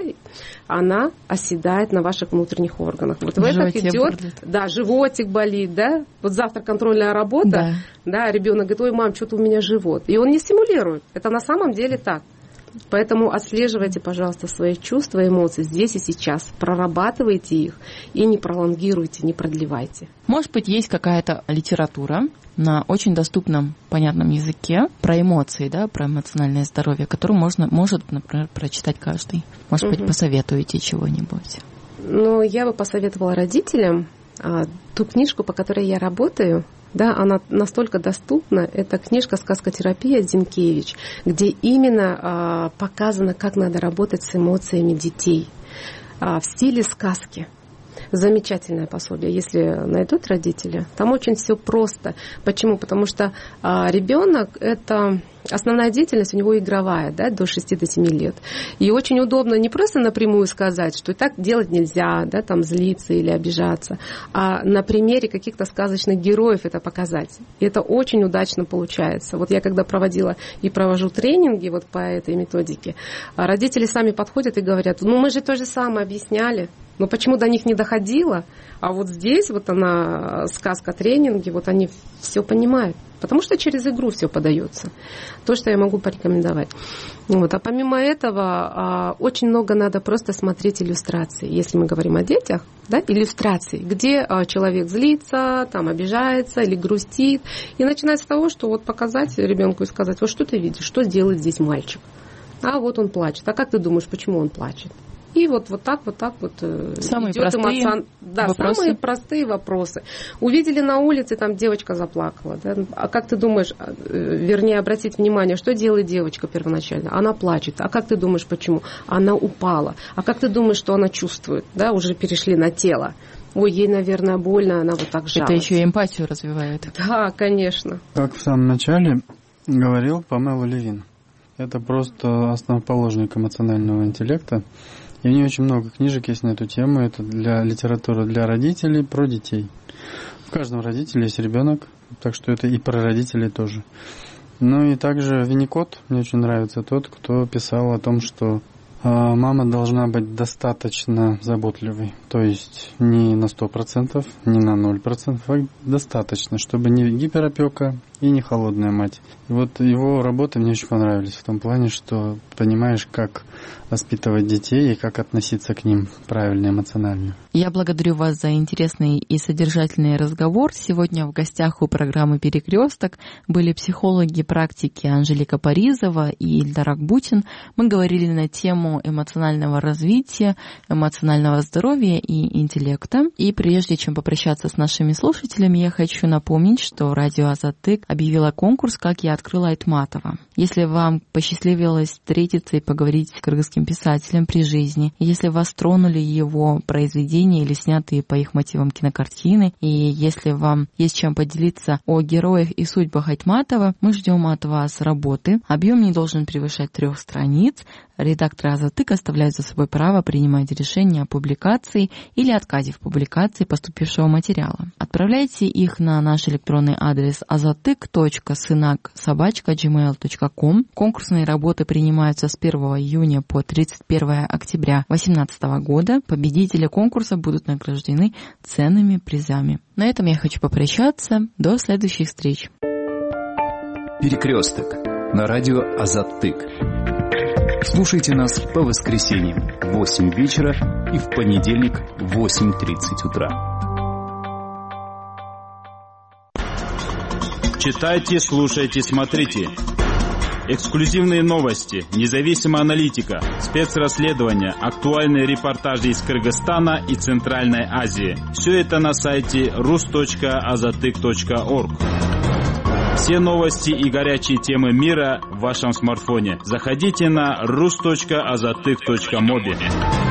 она оседает на ваших внутренних органах. Вот в этом идет, да, животик болит, да, вот завтра контрольная работа, да, да, ребенок говорит, ой, мам, что-то у меня живот. И он не стимулирует. Это на самом деле так. Поэтому отслеживайте, пожалуйста, свои чувства, эмоции здесь и сейчас. Прорабатывайте их и не пролонгируйте, не продлевайте. Может быть, есть какая-то литература на очень доступном, понятном языке про эмоции, да, про эмоциональное здоровье, которую можно, может, например, прочитать каждый. Может угу. быть, посоветуете чего-нибудь? Ну, я бы посоветовала родителям а, ту книжку, по которой я работаю. Да, она настолько доступна. Это книжка «Сказкотерапия» Зинкевич, где именно а, показано, как надо работать с эмоциями детей а, в стиле сказки. Замечательное пособие, если найдут родители. Там очень все просто. Почему? Потому что а, ребенок – это основная деятельность у него игровая, да, до шести до семи лет. И очень удобно не просто напрямую сказать, что и так делать нельзя, да, там злиться или обижаться, а на примере каких-то сказочных героев это показать. И это очень удачно получается. Вот я когда проводила и провожу тренинги вот по этой методике, родители сами подходят и говорят, ну мы же то же самое объясняли, но почему до них не доходило? А вот здесь вот она, сказка, тренинги, вот они все понимают. Потому что через игру все подается. То, что я могу порекомендовать. Вот. А помимо этого, очень много надо просто смотреть иллюстрации. Если мы говорим о детях, да, иллюстрации, где человек злится, там обижается или грустит. И начинать с того, что вот показать ребенку и сказать, вот что ты видишь, что делает здесь мальчик. А вот он плачет. А как ты думаешь, почему он плачет? И вот, вот так, вот так вот самые идет простые эмоцион... да, вопросы. Самые простые вопросы. Увидели на улице, там девочка заплакала. Да? А как ты думаешь, вернее, обратить внимание, что делает девочка первоначально? Она плачет. А как ты думаешь, почему? Она упала. А как ты думаешь, что она чувствует? Да, уже перешли на тело. Ой, ей, наверное, больно, она вот так жалуется. Это еще и эмпатию развивает. Да, конечно. Как в самом начале говорил Памела Левин. Это просто основоположник эмоционального интеллекта. И у нее очень много книжек есть на эту тему. Это для литературы для родителей, про детей. В каждом родителе есть ребенок, так что это и про родителей тоже. Ну и также Винникот, мне очень нравится тот, кто писал о том, что мама должна быть достаточно заботливой. То есть не на сто процентов, не на ноль процентов, а достаточно, чтобы не гиперопека и не холодная мать. И вот его работы мне очень понравились в том плане, что понимаешь, как воспитывать детей и как относиться к ним правильно, эмоционально. Я благодарю вас за интересный и содержательный разговор. Сегодня в гостях у программы «Перекресток» были психологи практики Анжелика Паризова и Ильдар Акбутин. Мы говорили на тему эмоционального развития, эмоционального здоровья и интеллекта. И прежде чем попрощаться с нашими слушателями, я хочу напомнить, что радио «Азатык» объявила конкурс, как я открыла Айтматова. Если вам посчастливилось встретиться и поговорить с кыргызским писателем при жизни, если вас тронули его произведения или снятые по их мотивам кинокартины, и если вам есть чем поделиться о героях и судьбах Айтматова, мы ждем от вас работы. Объем не должен превышать трех страниц. Редакторы «Азатык» оставляют за собой право принимать решение о публикации или отказе в публикации поступившего материала. Отправляйте их на наш электронный адрес азатык точка сынак собака джимейл точка ком. Конкурсные работы принимаются с первого июня по тридцать первое октября две тысячи восемнадцатого года. Победители конкурса будут награждены ценными призами. На этом я хочу попрощаться. До следующих встреч. Перекресток на радио Азатык. Слушайте нас по воскресеньям в восемь вечера и в понедельник в восемь тридцать утра. Читайте, слушайте, смотрите. Эксклюзивные новости, независимая аналитика, спецрасследования, актуальные репортажи из Кыргызстана и Центральной Азии. Все это на сайте рус точка азатык точка орг. Все новости и горячие темы мира в вашем смартфоне. Заходите на рус точка азатык точка моби.